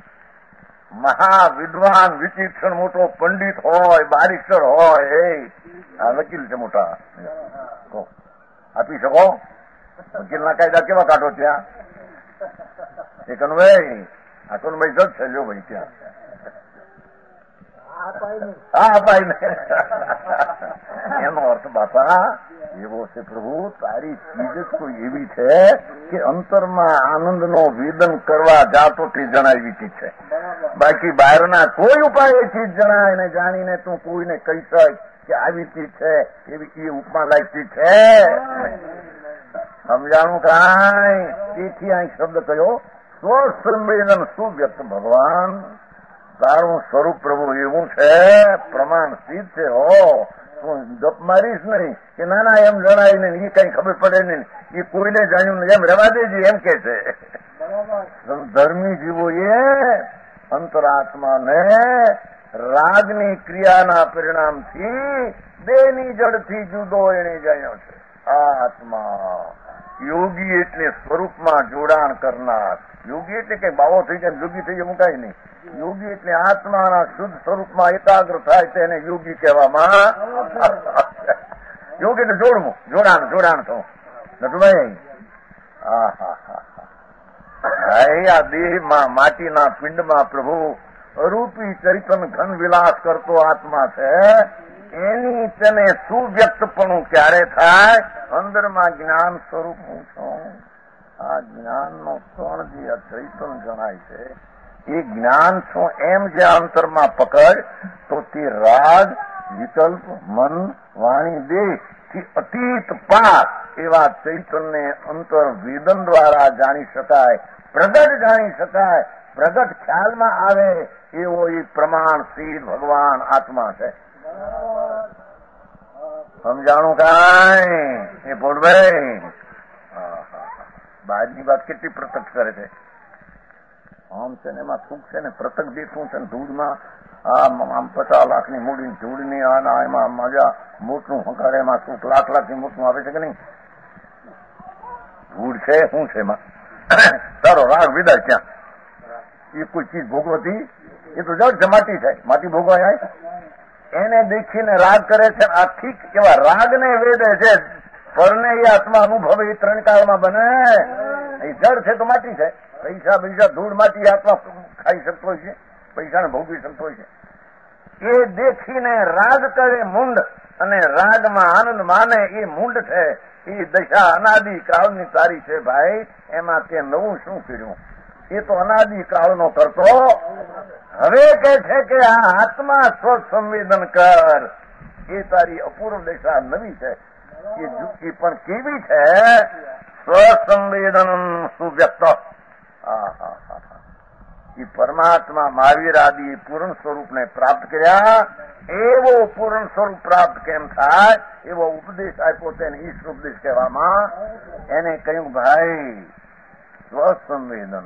મહાવિદ્વાન વિચિક્ષણ મોટો પંડિત હોય, બારીસ્ટર હોય, આ વકીલ છે મોટા, આપી શકો? વકીલના કાયદા કેવા કાઢો ત્યાં? એ કનુભાઈ આ કનુભાઈ જજ છે, જો ભાઈ ત્યાં હા અપાય ને. એનો અર્થ બાપા એવો છે, પ્રભુ તારી ચીજ જ કોઈ એવી છે કે અંતરમાં આનંદનો વેદન કરવા જાતો તે જણાવી ચીજ છે. બાકી બહારના કોઈ ઉપાય એ ચીજ જણાય ને જાણીને તું કોઈને કહી શક કે આવી ચીજ છે, એવી એ ઉપમા લાયક ચીજ છે. સમજાણું કાંઈ? તેથી અહીં શબ્દ કયો સ્વસંવેદન સુવ્યક્ત ભગવાન તારું સ્વરૂપ પ્રભુ એવું છે, પ્રમાણ સિદ્ધ છે. હો તું જપ મારીશ નહીં કે નાના એમ જણાય ને એ કઈ ખબર પડે નહીં, એ કોઈને જાણ્યું નહીં એમ રહેવા દેજે એમ કે છે. ધર્મી જીવો એ અંતરાત્માને રાગની ક્રિયાના પરિણામથી બેની જડથી જુદો એને જાણ્યો છે. આત્મા યોગી એટલે સ્વરૂપમાં જોડાણ કરનાર. યોગી એટલે કઈ બાવો થઈ જાય યોગી થઈ જાય મુકાય નહીં. યોગી એટલે આત્માના શુદ્ધ સ્વરૂપમાં એકાગ્ર થાય તેને યોગી કહેવામાં. યોગી એટલે જોડવું, જોડાણ થવું. નટુભાઈ આ દેહમાં માટીના પિંડમાં પ્રભુ અરૂપી ચરિતન ઘન વિલાસ કરતો આત્મા છે. એની તેને સુવ્યક્તપણું ક્યારે થાય? અંદરમાં જ્ઞાન સ્વરૂપ હું છું. આ જ્ઞાનનો કણ જે અચૈતન જણાય છે એ જ્ઞાન છું એમ જે અંતરમાં પકડ તો તે રાગ વિકલ્પ મન વાણી દેહ થી અતીત પાર એવા ચૈતનને અંતર વેદન દ્વારા જાણી શકાય, પ્રગટ જાણી શકાય, પ્રગટ ખ્યાલમાં આવે એવો એ પ્રમાણશીલ ભગવાન આત્મા છે. સમજાણું કાંઈ? એ ભોળભાઈ બહારની વાત કેટલી પ્રત્યક્ષ કરે છે. આમ છે ને એમાં સુખ છે ને પ્રત્યક્ષ દેખવું છે ને ધૂળમાં આમ 50 લાખની મૂડી ધૂળની આના એમાં મજા મોટનું હંકારે એમાં સુખ લાખની મોટનું આવે છે કે નહીં? ધૂળ છે શું છે એમાં? તારો રાગ વિદાય ક્યાં? એ કોઈ ચીજ ભોગવતી એ તો જડ છે, માટી છે, માટી ભોગવાય જાય એને દેખીને રાગ કરે છે. આ ઠીક એવા રાગને વેદે છે, પરને એ આત્મા અનુભવે એ 3 કાળમાં બને. એ જડ છે તો માટી છે, પૈસા ધૂળ માટી આત્મા ખાઈ શકતો હોય છે, પૈસાને ભોગવી શકતો હોય છે. એ દેખીને રાગ કરે મૂંડ અને રાગમાં આનંદ માને એ મૂંડ છે. એ દશા અનાદિ કાળની તારી છે ભાઈ, એમાં તે નવું શું કર્યું? એ તો અનાદિ કાળનો કરતો. હવે કે છે કે આ આત્મા સ્વસંવેદન કર, એ તારી અપૂર્વ દશા નવી છે. એ જુકી પણ કેવી છે? સ્વસંવેદન સુવ્યક્ત. એ પરમાત્મા મહાવીર આદિ પૂર્ણ સ્વરૂપને પ્રાપ્ત કર્યા. એવો પૂર્ણ સ્વરૂપ પ્રાપ્ત કેમ થાય? એવો ઉપદેશ આપ્યો તેને ઈશ્વર ઉપદેશ કહેવામાં. એને કહ્યું ભાઈ સ્વસંવેદન.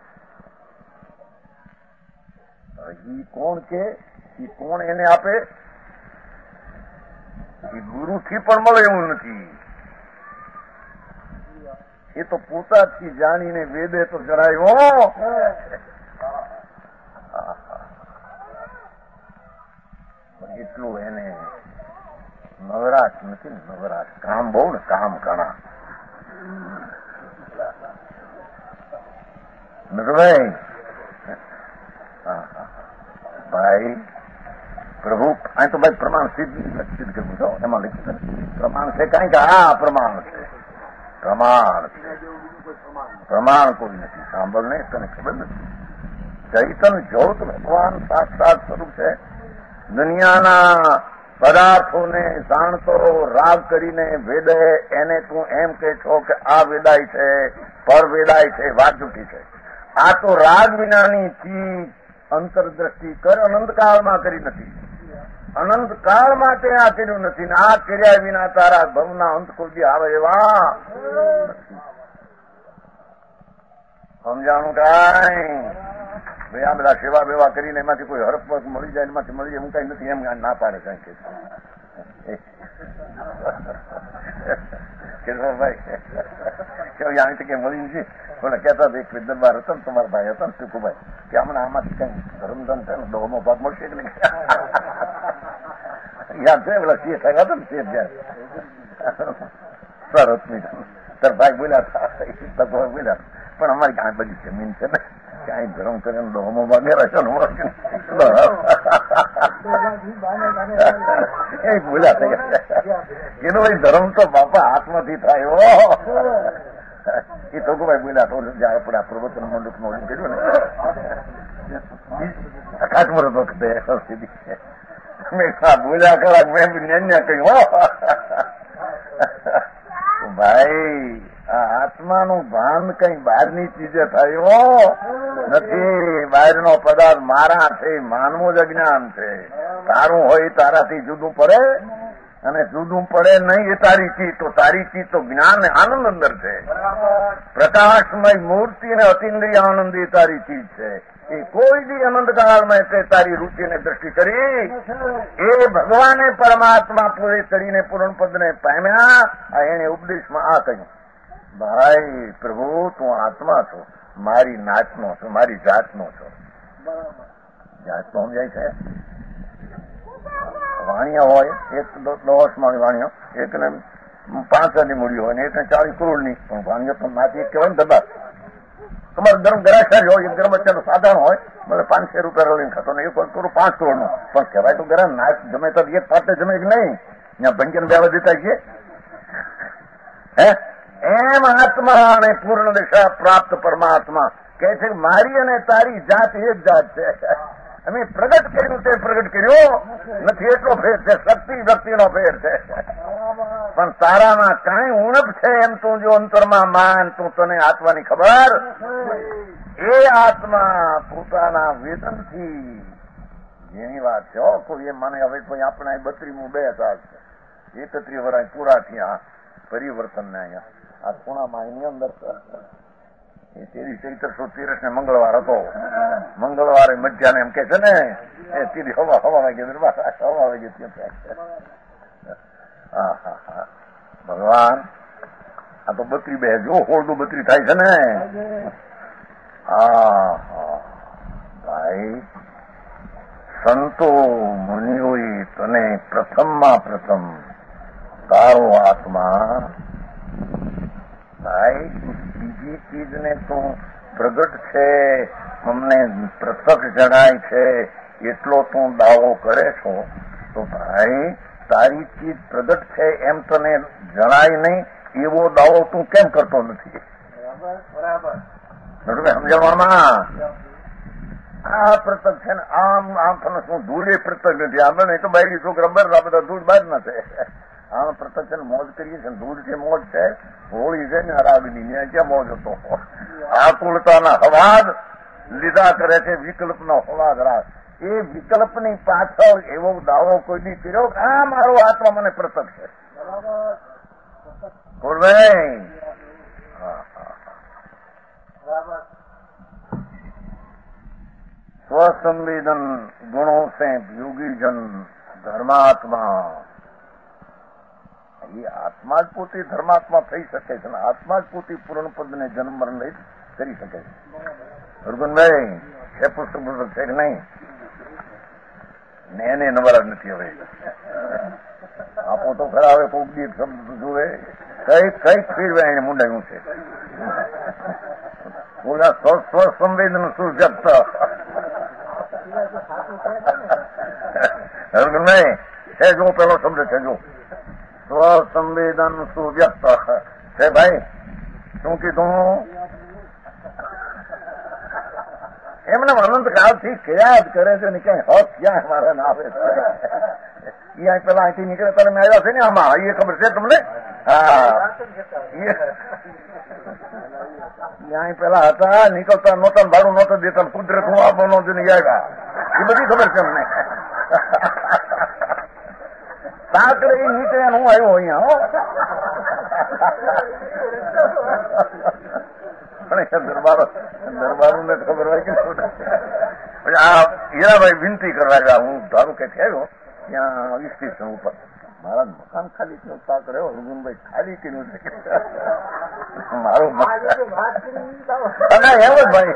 ઈ કોણ કે? ઈ કોણ એને આપે? એ ગુરુથી પણ મળે એવું નથી. એ તો પોતાથી જાણીને વેદે તો જણાયો. એટલું એને નવરાશ નથી ને, નવરાશ કામ બહુ ને, કામ ઘણા. નટભાઈ ભાઈ પ્રભુ અહીં તો ભાઈ પ્રમાણ સિદ્ધ કરવું છો, એમાં લખ્યું પ્રમાણ છે કઈ કે આ પ્રમાણ છે, પ્રમાણ કોઈ નથી. સાંભળ નહીં, તને ખબર નથી. ચૈતન જ્યોત ભગવાન સાક્ષાત સ્વરૂપ છે. દુનિયાના પદાર્થોને જાણતો રાગ કરીને વેદે એને તું એમ કે છો કે આ વેદાય છે, પર વેદાય છે, વાત જૂઠી છે. આ તો રાગ વિનાની ચીજ અંતરદ્રષ્ટિ કર અનંતકાળમાં કરી નથી, અનંતકાળ માટે આ કર્યું નથી ને આ કર્યા વિના તારા ભવના અંત કોઈ આવે એવા સમજાણું કાંઈ. ભાઈ આ બધા સેવા બેવા કરીને એમાંથી કોઈ હરફ મળી જાય, એમાંથી મળી જાય, હું કઈ નથી એમ ના પાડે કઈ કે ભાઈ જાણી કે મળી નથી. બોલે કહેતા હતા એક દરબાર હતો ને તમારા ભાઈ હતા ને ટૂંકુભાઈ કે હમણાં આમાંથી કઈ ધર્મધન છે ને દોનો ભાગ મળશે કે નહીં યાદ છે પેલા શેઠ આવ્યા હતા ને શેઠ જાય સરસ તાર ભાઈ બોલ્યા હતા બોલ્યા પણ અમારી કાંઈ બધી જમીન છે ને ક્યાંય ધર્મ કરે ડોમો ભાગે રહેશે એ બોલ્યા થયા એનો ભાઈ ધર્મ તો બાપા હાથમાંથી થાય એ તો ભાઈ બોલ્યા તો જયારે આપણે આ પ્રવચન મંડપ નું ઓલું કર્યું ને અખાત્મરત વખતે બોલ્યા ખરા મેં ન્યા કહ્યું ભાઈ આ આત્માનું ભાન કઈ બહારની ચીજે થયો નથી. બહારનો પદાર્થ મારા છે, માનવું જ અજ્ઞાન છે. તારું હોય તારાથી જુદું પડે અને જુદું પડે નહીં એ તારી ચીજ. તો તારી ચીજ તો જ્ઞાન ને આનંદ અંદર છે. પ્રકાશમય મૂર્તિ ને અતિન્દ્રિય આનંદી તારી ચીજ છે. એ કોઈ બી અનંતકાળમાં તે તારી રૂચિને દ્રષ્ટિ કરી એ ભગવાને પરમાત્મા પૂરે કરીને પૂર્ણ પદને પામ્યા. એને ઉપદેશમાં આ કહ્યું, ભાઈ પ્રભુ તું આત્મા છો, મારી નાચનો છો, મારી જાતનો છો. જાતનો સમજાય છે. વાણિયા હોય એક 10 માણી વાણિયો, એકને 5,000 મૂડી હોય ને એકને 40 કરોડની, પણ વાણિયો તો નાચી એક કહેવાય ને દબાર. તમારું ગરમ ગરાશા જ હોય, એક ગરમ અત્યારે સાધારણ હોય, મને 500 રૂપિયા રોલીને ખાતો ને એક કરોડ 5 કરોડનું, પણ કહેવાય તો ગરમ નાચ જમે તો એક પાટે જમે કે નહીં, ત્યાં ભંજન બેવા દેતા છીએ હે. એમ આત્મા અને પૂર્ણ દિશા પ્રાપ્ત પરમાત્મા કહે છે મારી અને તારી જાત એક જાત છે. અમે પ્રગટ કર્યું તે પ્રગટ કર્યો નથી એટલો ફેર છે, શક્તિ વ્યક્તિનો ફેર છે. પણ તારામાં કાંઈ ઉણપ છે એમ તું જો અંતરમાં માન, તું તને આત્માની ખબર એ આત્મા પોતાના વેદનથી જેની વાત છે. કોઈ એ મને હવે કોઈ આપણા 32મું 2 સાલ છે, 31 વર્ષ પૂરા થયા પરિવર્તન ને અહીંયા આ ખૂણામાં એની અંદર એ 13 ને મંગળવાર હતો. મંગળવારે મધ્યાને એમ કે છે ને એ તીરી હવા વાગે હવા વાગે ત્યાં ભગવાન આ તો 32 જો 16 થાય છે ને. ભાઈ સંતો મુનિઓએ તને પ્રથમમાં પ્રથમ તારો આત્મા ભાઈ બીજી ચીજને તું પ્રગટ છે, અમને પ્રત્યક્ષ જણાય છે એટલો તું દાવો કરે છો, તો ભાઈ તારી ચીજ પ્રગટ છે એમ તને જણાય નહીં એવો દાવો તું કેમ કરતો નથી? સમજાવવામાં આ પ્રત્યક્ષ છે ને આમ તને શું દૂરે પ્રત્યક્ષ નથી. આમ નહીં તો બારી છોકરા બર આ બધા દૂર બહાર ના છે. આમ પ્રત્યક્ષ મોજ કરીએ છીએ, દૂર છે મોજ છે, હોળી છે ને રાગની ક્યાં મોજ હતો. આકુળતાના હવાદ લીધા કરે છે, વિકલ્પનો હવાદ રાગ. એ વિકલ્પની પાછળ એવો દાવો કોઈ દી કર્યો કે આ મારો આત્મા મને પ્રત્યક્ષ છે. બોલભાઈ સ્વસંવેદન ગુણો સે યોગીજન ધર્માત્મા. એ આત્મા જ પોતે ધર્માત્મા થઈ શકે છે, આત્મા જ પોતે પૂર્ણ પદને જન્મ મરણ લઈ કરી શકે છે. અર્જુનભાઈ એ પુસ્તક છે કે નહીં? ને એને નવરા નથી. હવે આપો તો ખરા, હવે કોક દી શબ્દ જુએ કઈક ફેરવે એને મુંડાયું છે. બોલા સ્વસંવેદન શું વ્યક્ત નહીં છે, જો પેલો શબ્દ છે, જો સ્વસંવેદન સુવ્યક્ત છે. ભાઈ શું કીધું? એમને અનંત કાળથી ક્યાં જ કરે છે ને ક્યાંય હક ક્યાં મારા ના આવે છે. અહીંયા પેલા અહીંથી નીકળે ત્યારે મેં આવ્યા છે ને આમાં, એ ખબર છે તમને? હા, ત્યાં પેલા હતા, નીકળતા નહોતા, ભાડું નહોતા દેતા, કુદરત હું આપવાનો આવ્યા, એ બધી ખબર છે અમને. સાકડે એ નીકળે હું આવ્યો અહીંયા. પણ દરબારો ને ખબર હોય કે શું. આ હીરાભાઈ વિનંતી કરવા આવ્યા, હું ધારું કે આવ્યો ત્યાં સ્ટેશન ઉપર, મારા મકાન ખાલી થયું, પાક રહ્યો અર્જુનભાઈ ખાલી કર્યું છે મારું મકાન. એમ જ ભાઈ,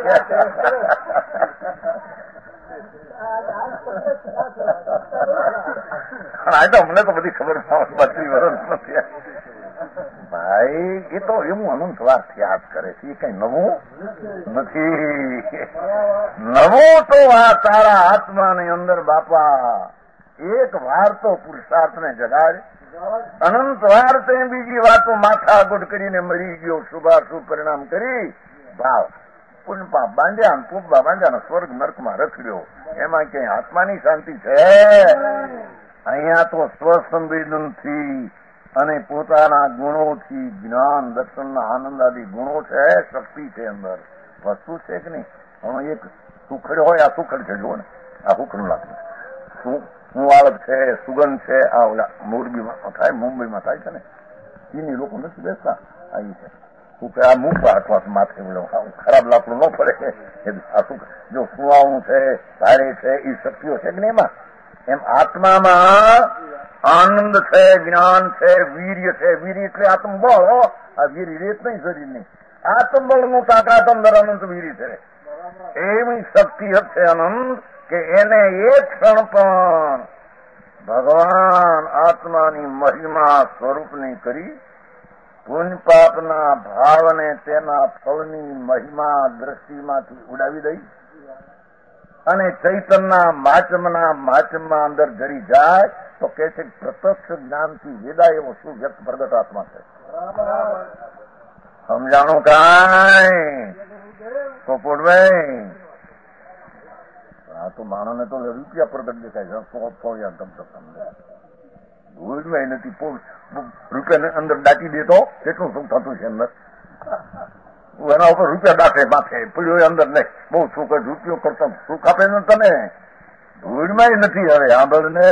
આ તો અમને તો બધી ખબર 32 વર્ષ નથી ભાઈ. એ તો એવું અનંત વાર યાદ કરે છે, એ કઈ નવું નથી. નવું તો આ તારા આત્માની અંદર બાપા એક વાર તો પુરુષાર્થને જગાડ, અનંત વાર તે બીજી વાતો માથા આગળ કરીને મળી ગયો, શુભાશુભ પરિણામ કરી ભાવ પુણ્યપા બાંધ્યા, પૂબા બાંધ્યા, સ્વર્ગ નર્કમાં રખડ્યો. એમાં ક્યાંય આત્માની શાંતિ છે? અહીંયા તો સ્વસંવેદનથી અને પોતાના ગુણોથી, જ્ઞાન દર્શનના આનંદ આદિ ગુણો છે, શક્તિ છે, અંદર વસ્તુ છે કે નહીં. એક સુખડ હોય, આ સુખડ છે, જુઓ ને, આ સુખડું લાગતું શું આળત છે, સુગંધ છે. આ ઓલા મોરબીમાં થાય, મુંબઈમાં થાય છે ને, ચીની લોકો નથી બેસતા, આવી છે આ મૂકવા અથવા માથે ખરાબ લાકડું ન પડે. આ શું જો સુવાળું છે, ભારે છે, એ શક્તિઓ છે કે નહીં એમાં. એમ આત્મામાં આનંદ છે, જ્ઞાન છે, વીર્ય છે. વીર્ય એટલે આત્મબળ. આ વીર્ય રેત નહીં, શરીર નહીં. આત્મબળ નું તાકાત અંદર અનંત વીર્ય છે. એવી શક્તિ છે અનંત કે એને એક ક્ષણ પણ ભગવાન આત્માની મહિમા સ્વરૂપની કરી પુણ્ય પાપના ભાવને તેના ફળની મહિમા દ્રષ્ટિમાંથી ઉડાવી દઈ અને ચૈતનના માચમમાં અંદર જડી જાય તો કે છે પ્રત્યક્ષ જ્ઞાનથી વેદાય એવો શું વ્યક્ત પ્રગટ આત્મા છે. સમજાણું કાંઈ પોપટભાઈ? આ તો માણસને તો રૂપિયા પ્રગટ દેખાય છે. ભૂલમાં નથી, રૂપિયાને અંદર દાટી દેતો કેટલું સુખ થતું છે અંદર. એના ઉપર રૂપિયા દાખે માથે પડ્યો અંદર નહીં, બહુ સુખ. રૂપિયો કરતા સુખ આપે ને તને, ભૂલમાં નથી. હવે આંબળ ને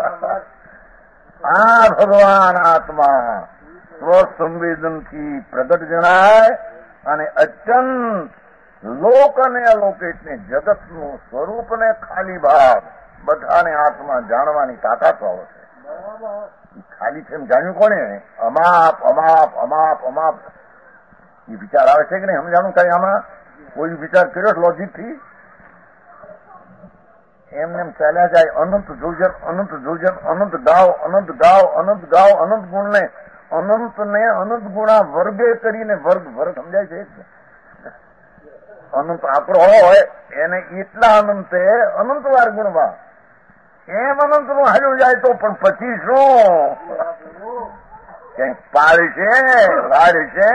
આ ભગવાન આત્મા સ્વસંવેદનથી પ્રગટ જણાય અને અત્યંત લોક અને અલોકિતને જગતનું સ્વરૂપ ને ખાલી ભાવ બધાને આત્મા જાણવાની તાકાત વાળો છે. ખાલી છે એમ જાણ્યું કોને? અમાપ અમાપ અમાપ અમાપ. એ વિચાર આવે છે કે નહીં? સમજાણું કઈ આમાં કોઈ વિચાર કર્યો લોજિક થી? એમને એમ ચાલ્યા જાય. અનંત જોજન, અનંત જોજન, અનંત ગાવ, અનંત ગાવ, અનંત ગાવ, અનંત ગુણ ને અનંત ગુણા વર્ગે કરીને વર્ગ સમજાય છે. અનંત આંકડો હોય એને એટલા અનંતે અનંત વાર ગુણવા. એમ અનંત નું હાલ્યું જાય તો પણ પછી શું? ક્યાંક પાડી છે, વાડી છે.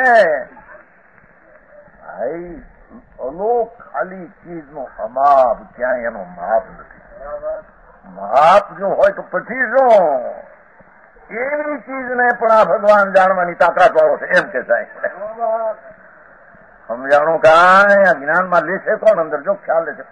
ભાઈ અલોક ખાલી ચીજ નો અમાપ, ક્યાંય એનો માપ નથી. માપ જો હોય તો પછી શું? એવી ચીજને પણ આ ભગવાન જાણવાની તાકાત વાળો છે એમ કે સાહેબ. સમજાણું કાંઈ? આ જ્ઞાનમાં લે છે કોણ અંદર? જો ખ્યાલ લે છે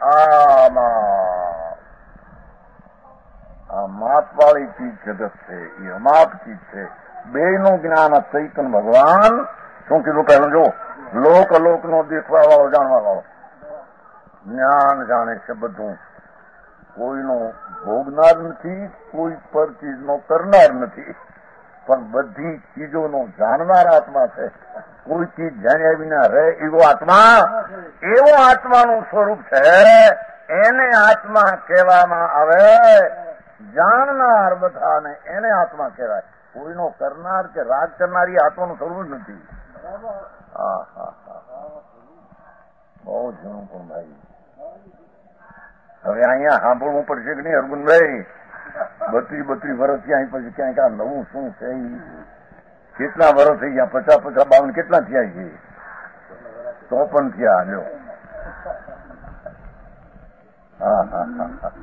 આ માપ વાળી ચીજ જગત છે, એ અમાપ ચીજ છે. બે નું જ્ઞાન આ ચૈતન ભગવાન શું કીધું પહેલું? જો લોક અલોક નો દેખવા વાળો, જાણવા વાળો, જ્ઞાન જાણે છે બધું. કોઈનો ભોગનાર નથી, કોઈ પર ચીજનો કરનાર નથી, પણ બધી ચીજોનો જાણનાર આત્મા છે. કોઈ ચીજ જાણ્યા વિના રહે એવો આત્મા, એવો આત્માનું સ્વરૂપ છે. એને આત્મા કહેવામાં આવે. જાણનાર બધાને એને આત્મા કહેવાય. કોઈનો કરનાર કે રાગ કરનારી આત્માનું સ્વરૂપ જ નથી. બહુ જૂનું પણ ભાઈ. હવે અહીંયા સાંભળવું પડશે કે નહીં અરગુનભાઈ? 32 વર્ષ ત્યાં પછી ક્યાંક આ નવું શું છે? કેટલા વર્ષ થઈ ગયા? 50, 52 કેટલા થયા છે? 54 થયા. લ્યો, હા હા હા.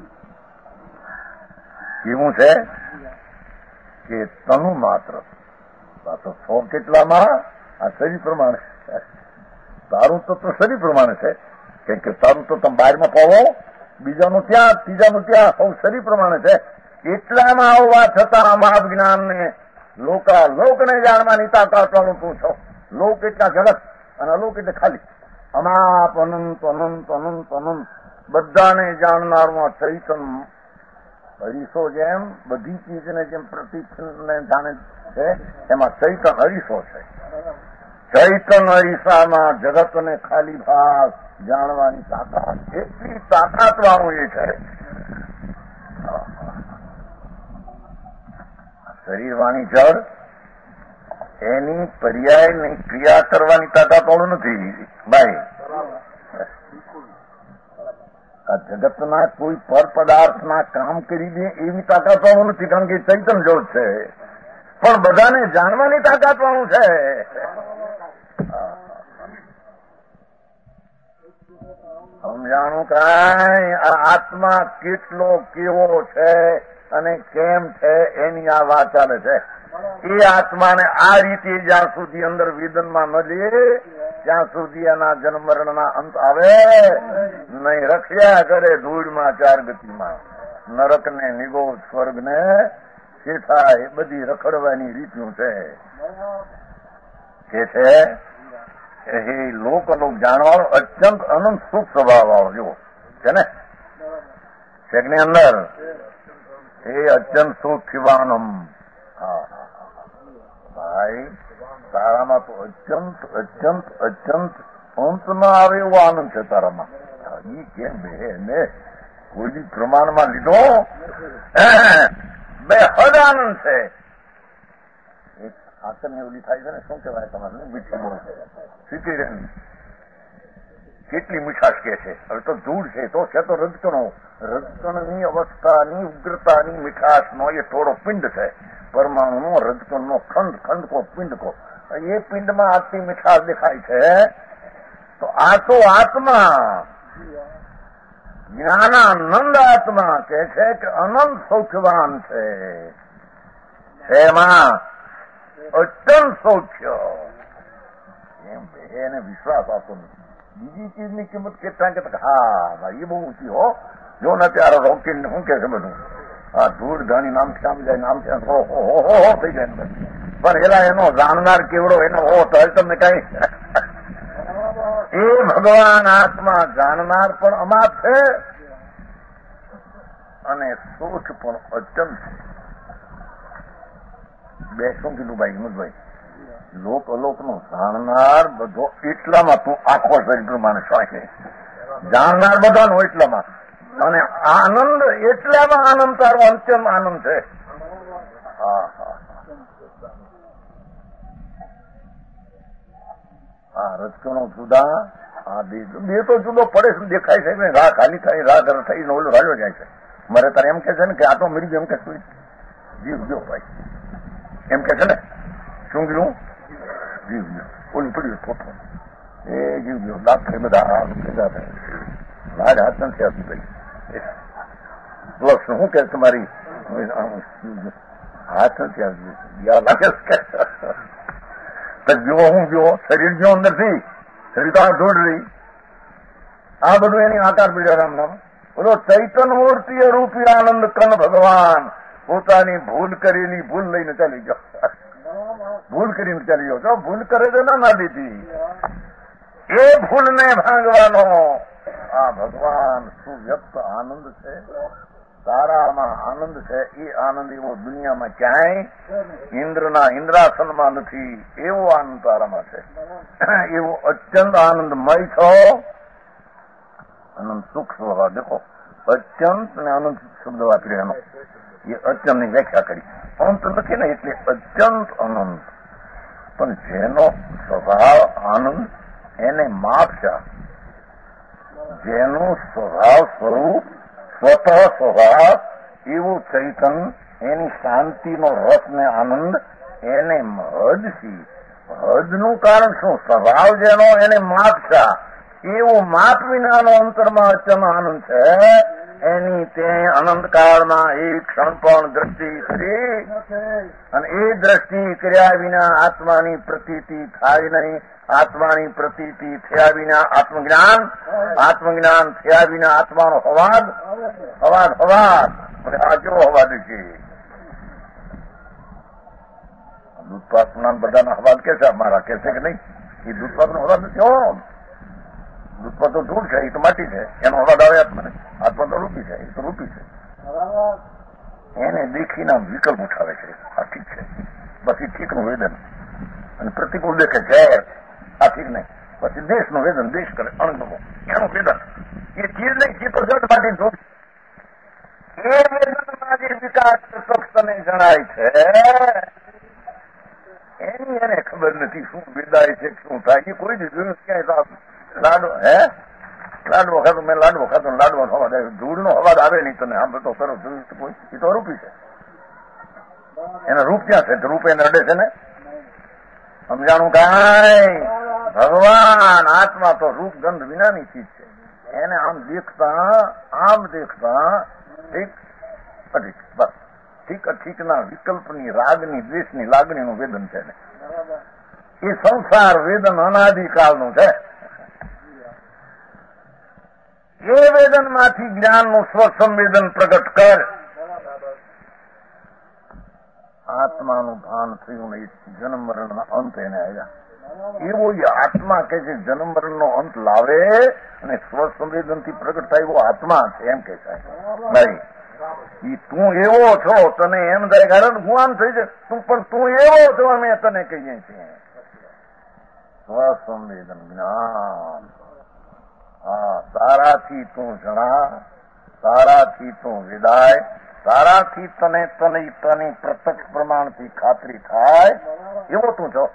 કેવું છે કે તનુ માત્ર તો 100 કેટલામાં? આ શરીર પ્રમાણે. તારું તો શરીર પ્રમાણે છે, કેમ કે તારું તો તમે 12માં પાવો, બીજાનું ત્યાં, ત્રીજાનું ત્યાં, સૌ શરીર પ્રમાણે છે. એટલામાં આવવા છતાં મહા જ્ઞાનને લોકને જાણવાની તાકાત વાળું તું છો. લોક એટલા ઝડપ અને અલોક એટલે ખાલી. અમાપ અનંત અનંત અનંત અનંત બધાને જાણનારમાં ચૈતન હરીસો, જેમ બધી ચીજને જેમ પ્રતિને જાણે છે એમાં ચૈતન હરીસો છે. ચૈતન હરીસામાં જગતને ખાલી ભાગ જાણવાની તાકાત, એટલી તાકાત વાળું એ છે. શરીર વાણી જળ એની પર્યાયની ક્રિયા કરવાની તાકાત વાળું નથી ભાઈ. આ જગતના કોઈ પર પદાર્થના કામ કરી દે એવી તાકાત વાળું નથી, કારણ કે ચૈતન જળ છે. પણ બધાને જાણવાની તાકાત વાળું છે. સમજાણું કાંઈ? આ આત્મા કેટલો કેવો છે અને કેમ છે એની આ વાત ચાલે છે. એ આત્માને આ રીતે જ્યાં સુધી અંદર વેદનમાં ન લે ત્યાં સુધી એના જન્મ મરણના અંત આવે નહીં. રખ્યા કરે ધૂળમાં 4 ગતિમાં, નરકને નિગો સ્વર્ગને શેઠા, એ બધી રખડવાની રીતનું છે. કે છે એ લોક જાણવાનો અત્યંત અનંત સુખ સ્વભાવ વાળો જો છે ને શેકની અંદર, એ અત્યંત સુખ શિવાનમ. હા ભાઈ, તારામાં તો અત્યંત અત્યંત અત્યંત અંત ન આવે એવો આનંદ છે તારામાં. એ કેમ બે કોઈ બી પ્રમાણમાં લીધો બે હદ આનંદ છે. એક આકરની ઓલી થાય છે ને, શું કહેવાય તમારે? મીઠી બોલ શીખી કેટલી મીઠાશ કે છે. હવે તો ધૂળ છે તો છે તો રજકણની અવસ્થાની ઉગ્રતાની મીઠાશનો એ થોડો પિંડ છે. પરમાણુનો રજકણનો ખંડ કો પિંડ કો, એ પિંડમાં આટલી મીઠાશ દેખાય છે. તો આ તો આત્મા જ્ઞાનાનંદ આત્મા કે છે કે અનંત સૌખ્યવાન છે. એમાં અત્યંત સૌખ્ય. એમ એને વિશ્વાસ આપતો નથી. બીજી ચીજની કિંમત કેટલા કે હા ભાઈ એ બહુ ઊંચી હો. જો ને ત્યારે રોકીને શું કે છે બધું આ ધૂળ ધાણી નામથી આમ જાય, નામથી હો થઈ જાય. પણ એલા એનો જાણનાર કેવડો, એનો હો તો તમને કઈ એ ભગવાન આત્મા જાણનાર પણ અમાપ છે અને સુખ પણ અત્યંત છે. બે શું કીધું ભાઈ હિંમતભાઈ? લોક અલોક નો જાણનાર બધો એટલામાં તું આખો શરીર પ્રમાણે છે. જાણનાર બધાનો એટલામાં, અને આનંદ એટલામાં આનંદ તારો અંત્યમ આનંદ છે. હા હા હા. રજકણો જુદા, આ બે તો જુદો પડે છે, દેખાય છે. રાહ ખાલી થાય, રાહ ઘર થઈને ઓલો રાડ્યો જાય છે. મારે તારે એમ કે છે ને કે આ તો મરી ગયો, એમ કે જીવ ગયો ભાઈ, એમ કે છે ને. શું ગયું? જીવ ગયો. ઓલું પડ્યું ફોટો એ જીવ ગયો. દાંત થાય બધા ભેગા થાય, લાડ હાથ નથી આવતી ભાઈ. લક્ષ શું કે તમારી હાથ નથી આવતી લાગે જુઓ. હું જુઓ શરીર જો અંદરથી શરીર તો આ ધૂળ રહી. આ બધું એની આકાર પીડ્યો રામ નામ. બોલો ચૈતન મૂર્તિ રૂપી આનંદ કન ભગવાન પોતાની ભૂલ કરેલી ભૂલ લઈને ચાલી જાઓ. ભૂલ કરીને ચાલી જાઓ છો. ભૂલ કરે તો ના દીધી એ ભૂલને ભાંગવાનો આ ભગવાન સુવ્યક્ત આનંદ છે. તારામાં આનંદ છે. એ આનંદ એવો દુનિયામાં ક્યાંય ઇન્દ્રના ઇન્દ્રાસનમાં નથી. એવો આનંદ તારામાં છે. એવો અત્યંત આનંદમય છો. અનંત સુખ સ્વભાવ દેખો. અત્યંત ને અનંત શબ્દ વાપર્યો એનો. એ અત્યંતની વ્યાખ્યા કરી. અંત નથી ને એટલે અત્યંત અનંત. પણ જેનો સ્વભાવ આનંદ એને માપ છે. જેનું સ્વભાવ સ્વરૂપ સ્વતઃ સ્વભાવ એવું ચૈતન, એની શાંતિનો રસ ને આનંદ એને મહદશી. હદનું કારણ શું? સ્વભાવ જેનો એને માપશા, એવું માપ વિનાનો અંતરમાં અચમ આનંદ છે. એની તે અનંતકાળમાં એ ક્ષણ પણ દ્રષ્ટિ કરી, અને એ દ્રષ્ટિ કર્યા વિના આત્માની પ્રતીતિ થાય નહીં. આત્માની પ્રતીતિ થયા વિના આત્મજ્ઞાન, આત્મજ્ઞાન થયા વિના આત્માનો અવાજ, અવાજ, અવાજ. આ કેવો અવાજ છે? દૂધપાકના બધાના અવાજ કે છે, અમારા કે છે કે નહીં? એ દૂધપાકનો અવાજ નથી. દૂધપાક તો ધૂળ છે, એ તો માટી છે, એનો અવાજ આવે આત્માને. આત્મા તો રૂપી છે, એ તો રૂપી છે. એને દેખીને વિકલ્પ ઉઠાવે છે. આ ઠીક છે, પછી ઠીકનું વેદન, અને પ્રતિકૂળ દેખે છે, આ ઠીક નહીં. પછી દેશનું વેદન, દેશ કરે અણગમો, એનું વેદન. એ ચીજ નહીં, ચીજ તો જડ માટે ધૂળ. એ વેદનમાં જે વિકાસ તને જણાય છે, એની એને ખબર નથી શું વેદાય છે, શું થાય. એ કોઈ જ જોયું ક્યાંય. લાડવો ખાતો, મેં લાડવો ખાતો, લાડવાનો અવાજ આવ્યો. ધૂળનો અવાજ આવે નહીં તને સાંભળતો કરો જોયું કોઈ? એ તો અરૂપી છે. એના રૂપ ક્યાં છે? રૂપ એને અડે છે ને. સમજાણું કાંઈ? ભગવાન આત્મા તો રૂપ ગંધ વિનાની ચીજ છે. એને આમ દેખતા ઠીક અઠીક, બસ ઠીક અઠીકના વિકલ્પની, રાગની, દ્વેષની લાગણીનું વેદન છે ને. એ સંસાર વેદન અનાદિકાળનું છે. એ વેદનમાંથી જ્ઞાનનું સ્વસંવેદન પ્રગટ કર. આત્માનું ભાન થયું ને જન્મ મરણના અંત એને આવ્યા. એવો આત્મા કે જે જન્મ મરણનો અંત લાવે અને સ્વસંવેદનથી પ્રગટ થાય એવો આત્મા છે, એમ કે છે. નહીં, ઈ તું એવો છો, તને એમ થાય કારણ હું આમ થઈ જાય, તું પણ તું એવો છો, અમે તને કહીએ છીએ. સ્વસંવેદન જ્ઞાન. હા, તારાથી તું જણા, તારાથી તું વિદાય, તારાથી તની પ્રત્યક્ષ પ્રમાણથી ખાતરી થાય એવો તું છો.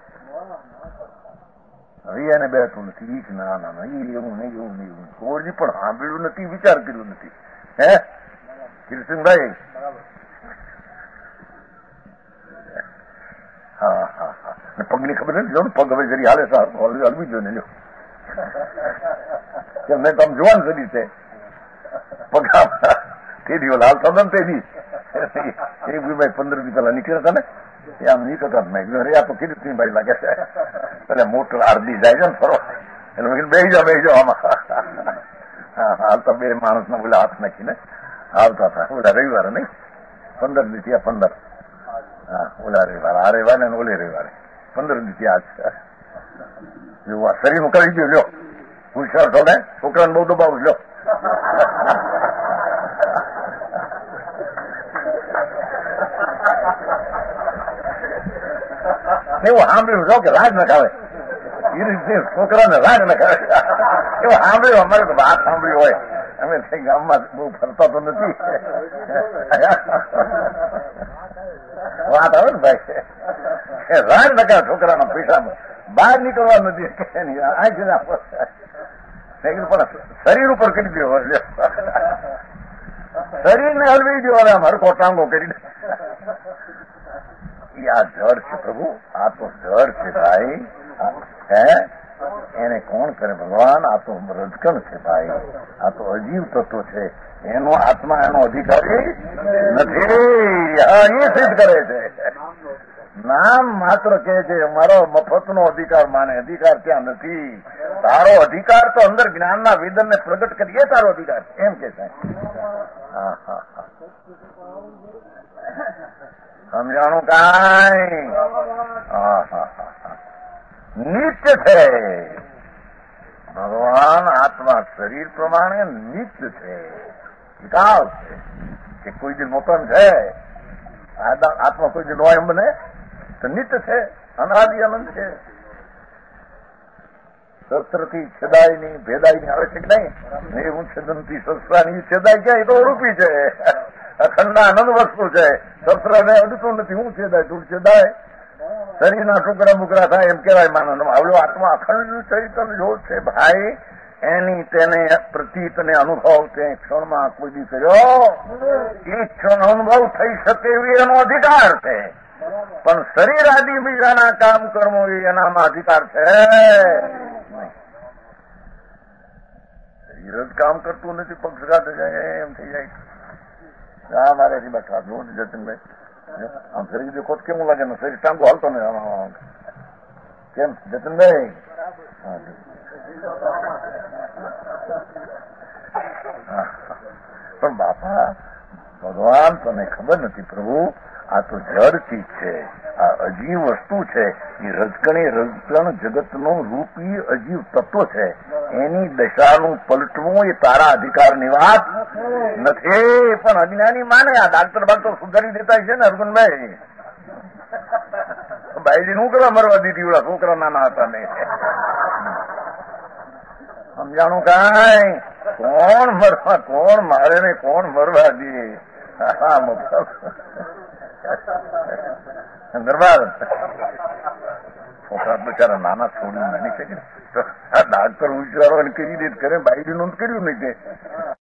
હવે એને બેઠું નથી. ના ના ના, એવું નહીં. કોઈ પણ સાંભળ્યું નથી, વિચાર કર્યું નથી. હે કીર્તિભાઈ? હા હા હા. પગની ખબર નથી. જો પગ હવે જરી હાલે સારું હલવી જો ને. લ્યો મેં તમે જોવાનું શરીર છે. પગ તેડી ઓલા હાલતા હતા ને તેડી 15 દી પેલા નીકળ્યા હતા ને, એ આમ નીકળતા જ નહીં. અરે આ તો કીર્તિભાઈ લાગે છે. એટલે મોટર અડધી જાય છે ને ફરો, એટલે મેં બેસી જાઓ આમાં. હા, હાલતા બે માણસ ના ઓલા હાથ નાખીને આવતા હતા. ઓલા રવિવારે નહીં, 15 દી થયા. 15, હા, ઓલા રવિવારે, આ રવિવારે ને ઓલે રવિવારે 15 દી થયા. આ શરીરનું કરી ગયું. લ્યો હોશિયાર છો ને, છોકરાને બહુ દબાવું. લ્યો એવું સાંભળ્યું છો કે રાજ ન ખાવે, એ રીતે છોકરાને રાજ ન ખાવે એવું સાંભળ્યું. અમારે તો વાત સાંભળ્યું હોય. અમે ગામમાં બહુ ફરતા તો નથી. વાત આવે ને ભાઈ, રાજ ન ખાવે છોકરાના પૈસામાં, બહાર નીકળવા નથી. પણ શરીર ઉપર કરી દો, શરીરને હલવી દો. હવે અમારે કોટાંગો કરી આ જળ છે પ્રભુ, આ તો જળ છે ભાઈ. હે, એને કોણ કરે? ભગવાન. આ તો રજકણ છે ભાઈ, આ તો અજીવ તત્વ છે. એનો આત્મા એનો અધિકારી નથી. એ સિદ્ધ કરે છે. નામ માત્ર કે છે મારો મફતનો અધિકાર માને. અધિકાર ત્યાં નથી. તારો અધિકાર તો અંદર જ્ઞાનના વેદનને પ્રગટ કરીએ તારો અધિકાર છે, એમ કે છે. હા હા હા, સમજાણું કાંઈ? હા હા હા. નિત્ય છે ભગવાન. આત્મા શરીર પ્રમાણે નિત્ય છે, વિકાસ છે. કે કોઈ દિન મોકમ છે આત્મા, કોઈ દિન હોય એમ બને તો નિત્ય છે, અનાદિ અનંત છે. શસ્ત્રથી છેદાય નહીં, ભેદાય નહીં. આવે છે કે નહીં? એવું છેદનથી શસ્ત્રાની છેદાય ક્યાં? એ તો રૂપી છે, અખંડ આનંદ વસ્તુ છે. શસ્ત્રને અડતું નથી. હું છેદાય? તું છેદાય. શરીરના ટુકડા બુકડા થાય એમ કેવાય માનવ. આવડો આત્મા અખંડ ચૈતન્ય જો છે ભાઈ, એની તેને પ્રતીત અને અનુભવ તે ક્ષણમાં કોઈ દી કર્યો એ ક્ષણ અનુભવ થઈ શકે એવી એનો અધિકાર છે, પણ શરીર આદિ બીજાના કામ કર્મો એનામાં અધિકાર છે. શરીર જ કામ કરતું નથી, પક્ષઘાત જાય એમ થઈ જાય. મારે બેઠા જતનભાઈ આમ શરીર દેખો કેવું લાગે ને, શરીર ટાંગો હાલતો ને કેમ જતનભાઈ? પણ બાપા ભગવાન તને ખબર નથી પ્રભુ, આ તો જડ ચીજ છે, આ અજીવ વસ્તુ છે. એ રજકણ જગતનું રૂપી અજીવ તત્વ છે. એની દશાનું પલટવું એ તારા અધિકારની વાત નથી. પણ અજ્ઞાની માને આ ડાક્ટર સુધારી દેતા છે ને અર્જુનભાઈ. બાઈજી શું કરવા મરવા દીધી? ઓલા છોકરા નાના હતા ને સમજાણું કાંઈ? કોણ મારે ને કોણ મરવા દે? દરબાર છોકરા બિચારા નાના છોડી નાની છે કે ડાક્ટર ઉચ્ચારો કરી દે કરે, બાઈડી નું કર્યું નહીં તે